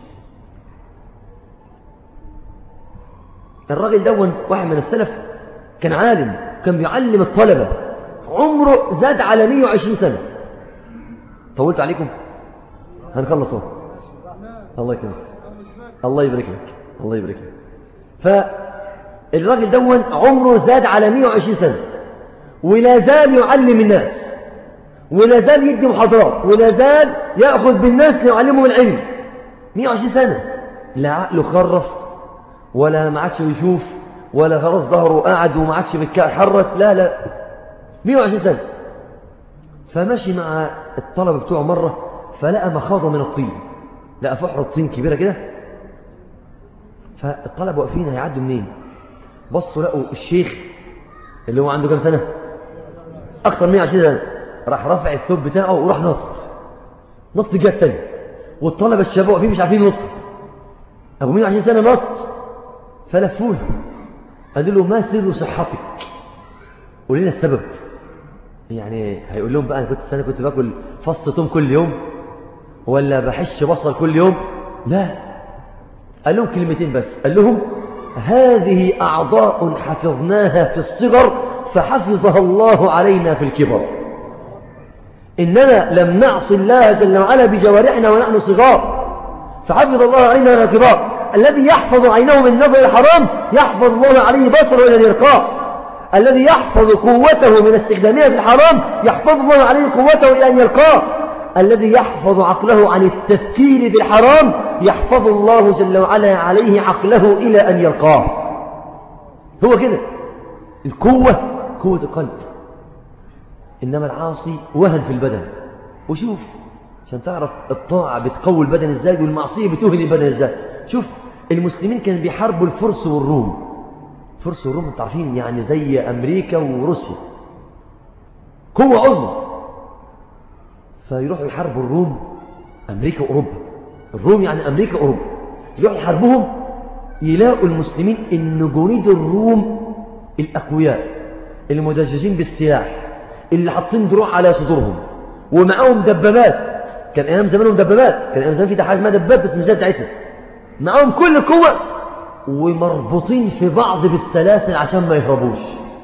[SPEAKER 1] الراجل دون واحد من السلف كان عالم، كان بيعلم الطلبة، عمره زاد على مئة وعشرين سنة. طولت عليكم؟ هنخلص اهو. الله يكرمك، الله يبارك لك، الله يبارك لك. فالراجل دون عمره زاد على مئة وعشرين سنة، ولا زال يعلم الناس، ولا زال يدي محاضرات، ولا زال يأخذ بالناس ليعلمهم العلم. مئة وعشرين سنة، لا عقله خرف ولا ما عادش بيشوف ولا خلاص ظهره قاعد وما عادش بيتحرك، لا لا، مئة وعشرين سنة. فمشي مع الطلبة بتوعه مرة، فلقى مخاضة من الطين، لقى فحرة طين كبيرة كده. فالطلبة واقفين هيعدوا منين؟ بصوا لقوا الشيخ اللي هو عنده كام سنة؟ أكثر من مئة وعشرين سنة. راح رفع الثوب بتاعه وراح نطت نط جهة تانية، والطلبة الشباب واقفين مش عارفين ينط. أبو مئة وعشرين سنة نط. فلفوه قالوا له ما سر صحتك؟ قول لنا السبب. يعني هيقول لهم بقى أنا كنت سنة كنت باكل فص ثوم كل يوم ولا بحش بصل كل يوم؟ لا، قال لهم كلمتين بس، قال لهم هذه أعضاء حفظناها في الصغر فحفظها الله علينا في الكبر. إننا لم نعص الله جل وعلا بجوارحنا ونحن صغار، فحفظ الله علينا في الكبر. الذي يحفظ عينه من نظر الحرام يحفظ الله عليه بصره إلى الإرقاء. الذي يحفظ قوته من استخدامها في الحرام يحفظ الله عليه قوته إلى أن يلقاه. الذي يحفظ عقله عن التفكير في الحرام يحفظ الله جل وعلا عليه عقله إلى أن يلقاه. هو كده القوة، قوة القلب. إنما العاصي وهن في البدن. وشوف عشان تعرف الطاعة بتقوي البدن إزاي والمعصية بتهن البدن إزاي. شوف المسلمين كانوا بيحاربوا الفرس والروم. الفرس والروم انتوا عارفين يعني زي أمريكا وروسيا، قوة عظمى. فيروحوا يحاربوا الروم، أمريكا وأوروبا. الروم يعني أمريكا وأوروبا. يروحوا يحاربوهم، يلاقوا المسلمين إن جنود الروم الأقوياء المدججين بالسلاح اللي حاطين دروع على صدورهم ومعاهم دبابات. كان أيام زمانهم دبابات، كان أيام زمان في حاجة اسمها دبابات بس مش زي بتاعتنا. معاهم كل القوة ومربوطين في بعض بالسلاسل عشان ما يهربوش.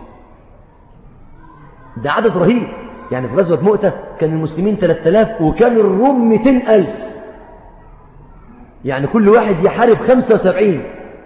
[SPEAKER 1] ده عدد رهيب. يعني في غزوة مؤتة كان المسلمين ثلاثة آلاف وكان الروم مئتين ألف. يعني كل واحد يحارب خمسة وسبعين،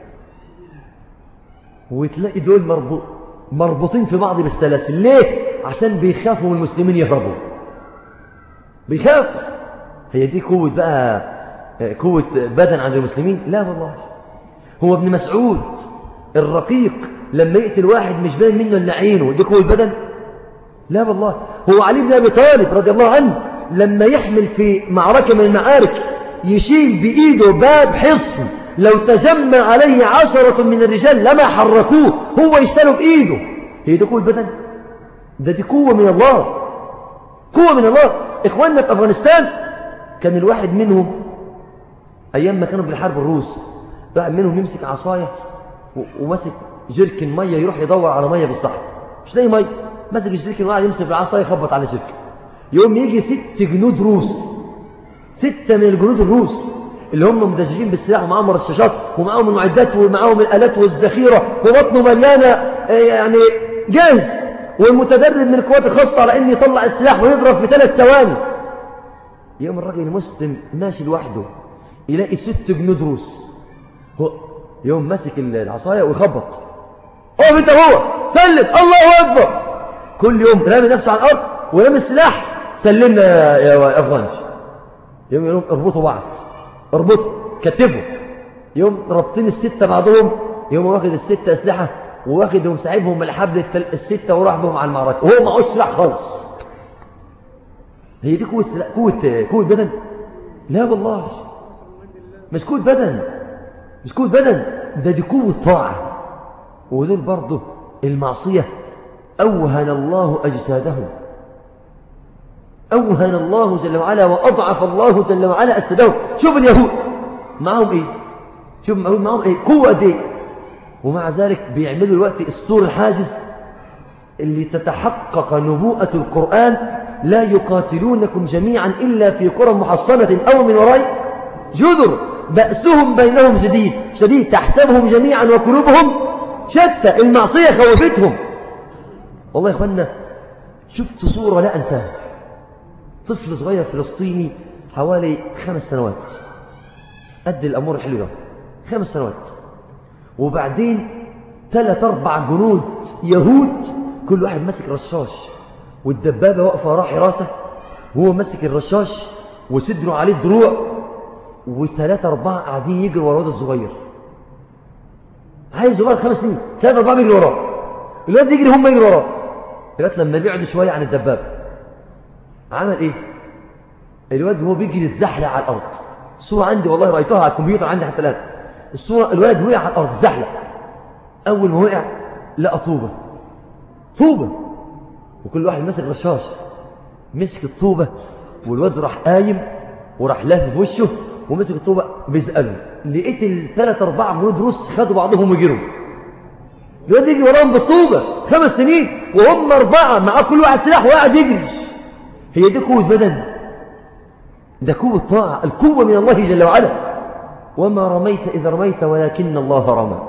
[SPEAKER 1] وتلاقي دول مربوط مربوطين في بعض بالسلاسل. ليه؟ عشان بيخافوا من المسلمين يهربوا. بيخاف. هي دي قوة بقى، قوة بدن عند المسلمين؟ لا والله. هو ابن مسعود الرقيق لما يقتل واحد مش باين منه الا عينه، دي قوة بدن؟ لا والله. هو علي بن أبي طالب رضي الله عنه لما يحمل في معركة من المعارك يشيل بإيده باب حصن لو تجمع عليه عشرة من الرجال لما حركوه، هو يشتله بإيده. هي دي قوة بدن؟ ده دي قوة من الله، قوة من الله. إخواننا في أفغانستان كان الواحد منهم أيام ما كانوا بيحارب الروس، واحد منهم يمسك عصاية ومسك جركن مية يروح يدور على مية بالصحراء، مش لاقي مية، مسك الجركن وقاعد يمسك بالعصاية يخبط على جركن. يوم يجي ست جنود روس، ستة من الجنود الروس اللي هم مدججين بالسلاح ومعاهم رشاشات ومعاهم المعدات ومعاهم الآلات والذخيرة وبطنه مليانة يعني جاهز، والمتدرب من القوات الخاصة على إنه يطلع السلاح ويضرب في ثلاث ثواني. يوم الراجل المسلم ماشي لوحده يلاقي ست جنود روس، هو يوم ماسك العصاية ويخبط، اقف انت هو سلم، الله أكبر. كل يوم رامي نفسه على الأرض ورامي السلاح، سلمنا يا أفغاني. يوم يوم اربطوا بعض، اربطوا كتفوا، يوم ربطين الستة بعضهم، يوم واخد الستة أسلحة وواخدهم ساعبهم الحبل الستة وراح بهم على المعركة وهو معهوش سلاح خالص. هي دي قوة قوة قوة بدن؟ لا والله مش قوة بدن، مش قوة بدن، ده دي قوة طاعة. ودول برضه المعصية أوهن الله أجسادهم، أوهن الله جل وعلا وأضعف الله جل وعلا أجسادهم. شوف اليهود معهم إيه، شوف اليهود معهم إيه، قوة دي، ومع ذلك بيعملوا الوقت السور الحاجز اللي تتحقق نبوءة القرآن: لا يقاتلونكم جميعا إلا في قرى محصنة أو من وراء جدر بأسهم بينهم شديد شديد تحسبهم جميعا وقلوبهم شتى. المعصية خوفتهم. والله يا إخوانا شفت صورة لا أنساها، طفل صغير فلسطيني حوالي خمس سنوات، قد الأمور الحلوة، خمس سنوات، وبعدين ثلاث أربع جنود يهود كل واحد ماسك رشاش، والدبابة واقفة وراء حراسة وهو ماسك الرشاش وصدره عليه الدروع، وثلاثة أربعة قاعدين يجروا ورا الواد الصغير، عايز صغير خمس سنين، ثلاثة أربعة بيجروا وراه، الواد يجري هم يجروا وراه، لغاية لما بيعدوا شوية عن الدبابة. عمل إيه؟ الواد وهو بيجري يتزحلق على الأرض. الصورة عندي والله رأيتها على الكمبيوتر عندي حتى الآن. الصورة الولد وقع على الأرض زحلق، أول ما وقع لقى طوبة، طوبة، وكل واحد مسك رشاش، مسك الطوبة، والواد راح قايم وراح لافف وشه ومسك الطوبة بيسأله. لقيت الثلاث أربعة جنود روس خدوا بعضهم وجروا، الواد يجري وراهم بالطوبة، خمس سنين وهم أربعة مع كل واحد سلاح وقاعد يجري. هي دي قوة بدن؟ ده قوة طاعة، القوة من الله جل وعلا. وما رميت إذا رميت ولكن الله رمى.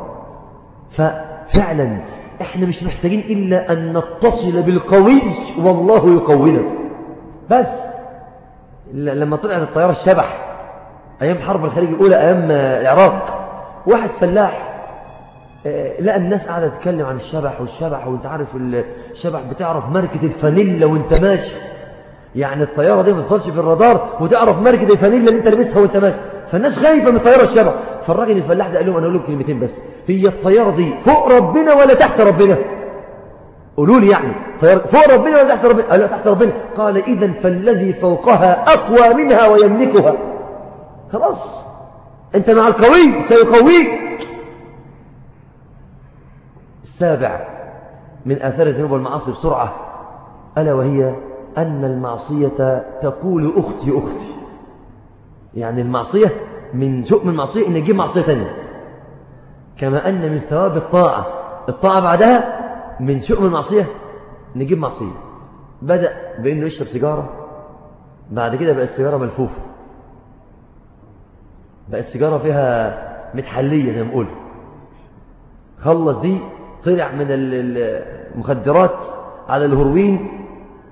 [SPEAKER 1] ففعلا احنا مش محتاجين إلا أن نتصل بالقوي والله يقوينا بس. لما طلعت الطيارة الشبح أيام حرب الخليج الأولى، أيام العراق، واحد فلاح لقى الناس قاعدة تتكلم عن الشبح والشبح، وانت عارف الشبح بتعرف ماركة الفانيلا وانت ماشي، يعني الطيارة دي ما تدخلش في الرادار وتعرف ماركة الفانيلا اللي انت لابسها وانت ماشي، فالناس خايفة من الطيارة الشبح. فالراجل الفلاح ده قال لهم: انا اقول لكم كلمتين بس، هي الطيارة دي فوق ربنا ولا تحت ربنا؟ قولوا لي يعني فوق ربنا ولا تحت ربنا؟ قالوا تحت ربنا. قال: اذا فالذي فوقها اقوى منها ويملكها. خلاص انت مع القوي سيقويك. السابع من آثار الذنوب والمعاصي بسرعة، ألا وهي أن المعصية تقول أختي أختي. يعني المعصية من شؤم المعصية إن يجيب معصية تانية، كما أن من ثواب الطاعة الطاعة بعدها من شؤم المعصية نجيب معصية. بدأ بأنه يشرب سيجارة، بعد كده بقت سيجارة ملفوفة، بقت سيجارة فيها متحلية زي ما نقول. خلص دي طلع من المخدرات على الهروين،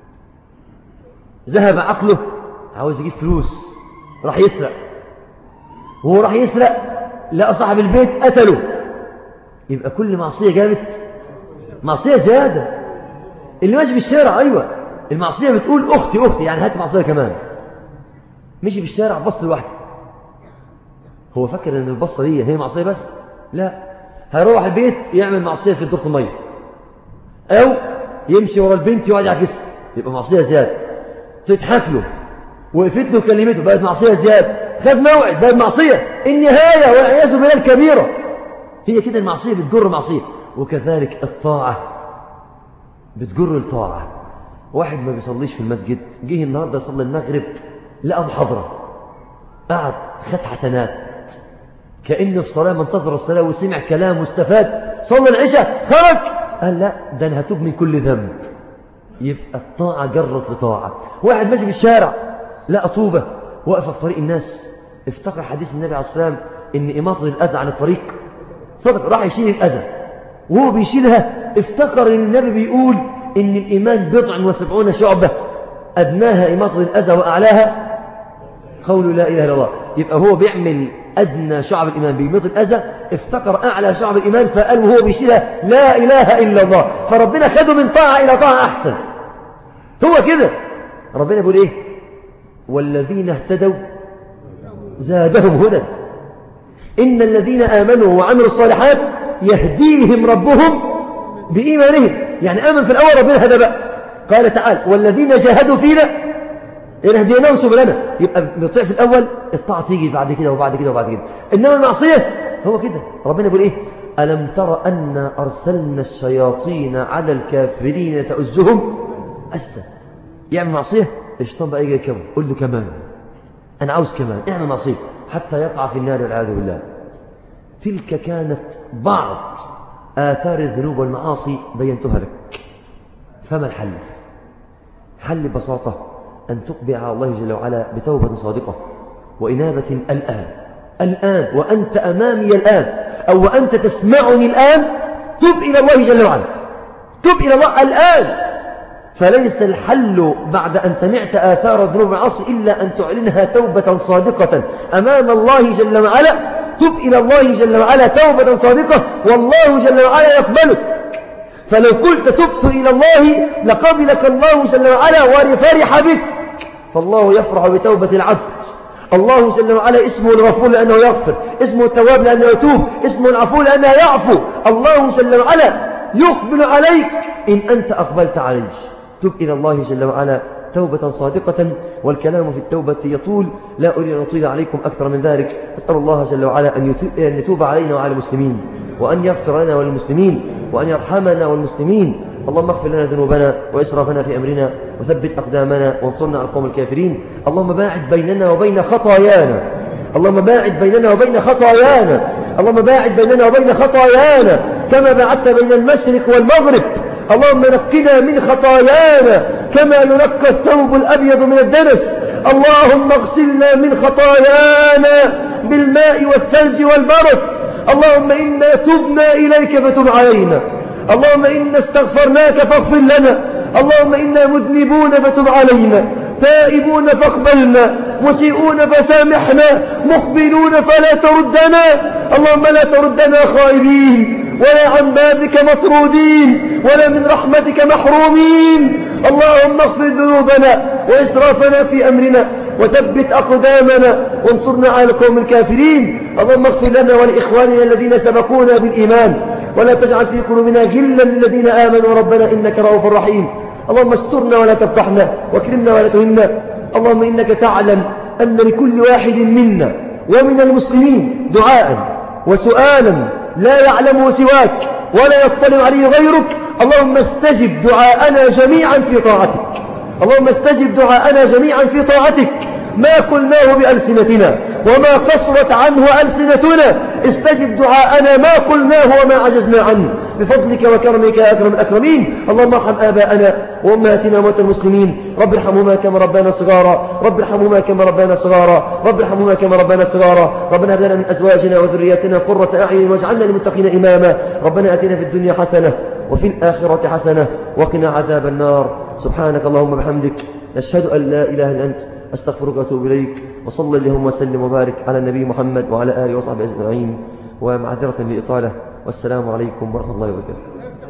[SPEAKER 1] ذهب عقله، عاوز يجيب فلوس، راح يسرق، وهو راح يسرق لقى صاحب البيت قتله. يبقى كل معصية جابت معصية زيادة. اللي ماشي في الشارع، أيوة المعصية بتقول أختي أختي، يعني هات معصية كمان. مشي في الشارع بص لوحده، هو فكر ان البصة دي هي معصية بس؟ لا، هيروح البيت يعمل معصية في دورة المية، أو يمشي ورا البنت يقعد يعكسها، يبقى معصية زيادة. تضحك له، وقفت له كلمته، بقت معصية زيادة. خد موعد، بقت معصية. النهاية والعياذ بالله الكبيرة. هي كده المعصية بتجر معصية. وكذلك الطاعة بتجر الطاعة. واحد ما بيصليش في المسجد جه النهاردة يصلي المغرب لقى محاضرة، قعد خد حسنات كأنه في صلاة منتظر الصلاة وسمع كلام واستفاد، صلى العشاء خرج قال لا ده أنا هتوب من كل ذنب. يبقى الطاعة جرت لطاعة. واحد ماشي في الشارع لقى طوبة وقف في طريق الناس، افتكر حديث النبي عليه الصلاة والسلام إن إماطة الأذى عن الطريق صدق، راح يشيل الأذى وهو بيشيلها افتكر إن النبي بيقول إن الإيمان بضع وسبعون شعبة أدناها إماطة الأذى وأعلاها قول لا إله إلا الله. يبقى هو بيعمل أدنى شعب الإيمان بيميط الأذى، افتكر أعلى شعب الإيمان فقال وهو بيشيلها لا إله إلا الله، فربنا خده من طاعة إلى طاعة أحسن. هو كده ربنا يقول إيه؟ والذين اهتدوا زادهم هدى إن الذين آمنوا وعملوا الصالحات يهديهم ربهم بإيمانهم. يعني آمن في الأول ربنا هدى بقى. قال تعالى والذين جاهدوا فينا لنهديناهم سبلنا. يبقى بيطيع في الأول الطاعة تيجي بعد كده وبعد كده وبعد كده. إنما المعصية هو كده ربنا يقول إيه؟ ألم تر أن أرسلنا الشياطين على الكافرين تؤزهم أسا. يعمل معصية الشيطان بقى يجي يكمل قل له كمان أنا عاوز كمان اعمل معصية حتى يقع في النار والعياذ بالله. تلك كانت بعض آثار الذنوب والمعاصي بينتها لك. فما الحل؟ حل ببساطة أن تقبل على الله جل وعلا بتوبة صادقة وإنابة الآن الآن وأنت أمامي الآن أو وأنت تسمعني الآن. تب إلى الله جل وعلا، تب إلى الله الآن. فليس الحل بعد أن سمعت آثار الذنوب والمعاصي إلا أن تعلنها توبة صادقة أمام الله جل وعلا. تب إلى الله جل وعلا توبة صادقة والله جل وعلا يقبلك. فلو قلت تبت إلى الله لقبلك الله جل وعلا وفرح بك. فالله يفرح بتوبة العبد. الله جل وعلا اسمه الغفور لأنه يغفر، اسمه التواب لأنه يتوب، اسمه العفو لأنه يعفو. الله جل وعلا يقبل عليك إن أنت أقبلت عليه. تب إلى الله جل وعلا توبة صادقة. والكلام في التوبة يطول، لا أريد أن أطيل عليكم أكثر من ذلك. أسأل الله جل وعلا أن يتوب علينا وعلى المسلمين، وأن يغفر لنا والمسلمين، وأن يرحمنا والمسلمين. اللهم اغفر لنا ذنوبنا وإسرافنا في أمرنا وثبت أقدامنا وانصرنا على القوم الكافرين. اللهم باعد بيننا وبين خطايانا، اللهم باعد بيننا وبين خطايانا، اللهم باعد بيننا وبين خطايانا كما باعدت بين المشرق والمغرب. اللهم نقنا من خطايانا كما ينقى الثوب الأبيض من الدنس. اللهم اغسلنا من خطايانا بالماء والثلج والبرد. اللهم إنا تبنا إليك فتب علينا. اللهم إنا استغفرناك فاغفر لنا. اللهم إنا مذنبون فتب علينا، تائبون فاقبلنا، مسيئون فسامحنا، مقبلون فلا تردنا. اللهم لا تردنا خائبين ولا عن بابك مطرودين ولا من رحمتك محرومين. اللهم اغفر ذنوبنا وإسرافنا في أمرنا وثبت أقدامنا وانصرنا على القوم الكافرين. اللهم اغفر لنا ولإخواننا الذين سبقونا بالإيمان ولا تجعل في قلوبنا غلا للذين آمنوا ربنا إنك رؤوف رحيم. اللهم استرنا ولا تفضحنا واكرمنا ولا تهنا. اللهم إنك تعلم أن لكل واحد منا ومن المسلمين دعاء وسؤالا لا يعلمه سواك ولا يطلع عليه غيرك. اللهم استجب دعاءنا جميعا في طاعتك. اللهم استجب دعاءنا جميعا في طاعتك ما قلناه بألسنتنا وما قصرت عنه ألسنتنا. استجب دعاءنا ما قلناه وما عجزنا عنه بفضلك وكرمك يا أكرم الأكرمين. اللهم ارحم آباءنا وأمهاتنا وموتى المسلمين. رب ارحمهما كما ربانا صغارا، رب ارحمهما كما ربانا صغارا، رب ارحمهما كما ربانا صغارا. ربنا هب لنا من أزواجنا وذرياتنا قرة أعين واجعلنا للمتقين إماما. ربنا آتنا في الدنيا حسنة وفي الآخرة حسنة وقنا عذاب النار. سبحانك اللهم وبحمدك نشهد أن لا إله إلا أنت أستغفرك وأتوب إليك. وصلى اللهم وسلم وبارك على النبي محمد وعلى آله وصحبه أجمعين. ومعذرة لإطالة، والسلام عليكم ورحمة الله وبركاته.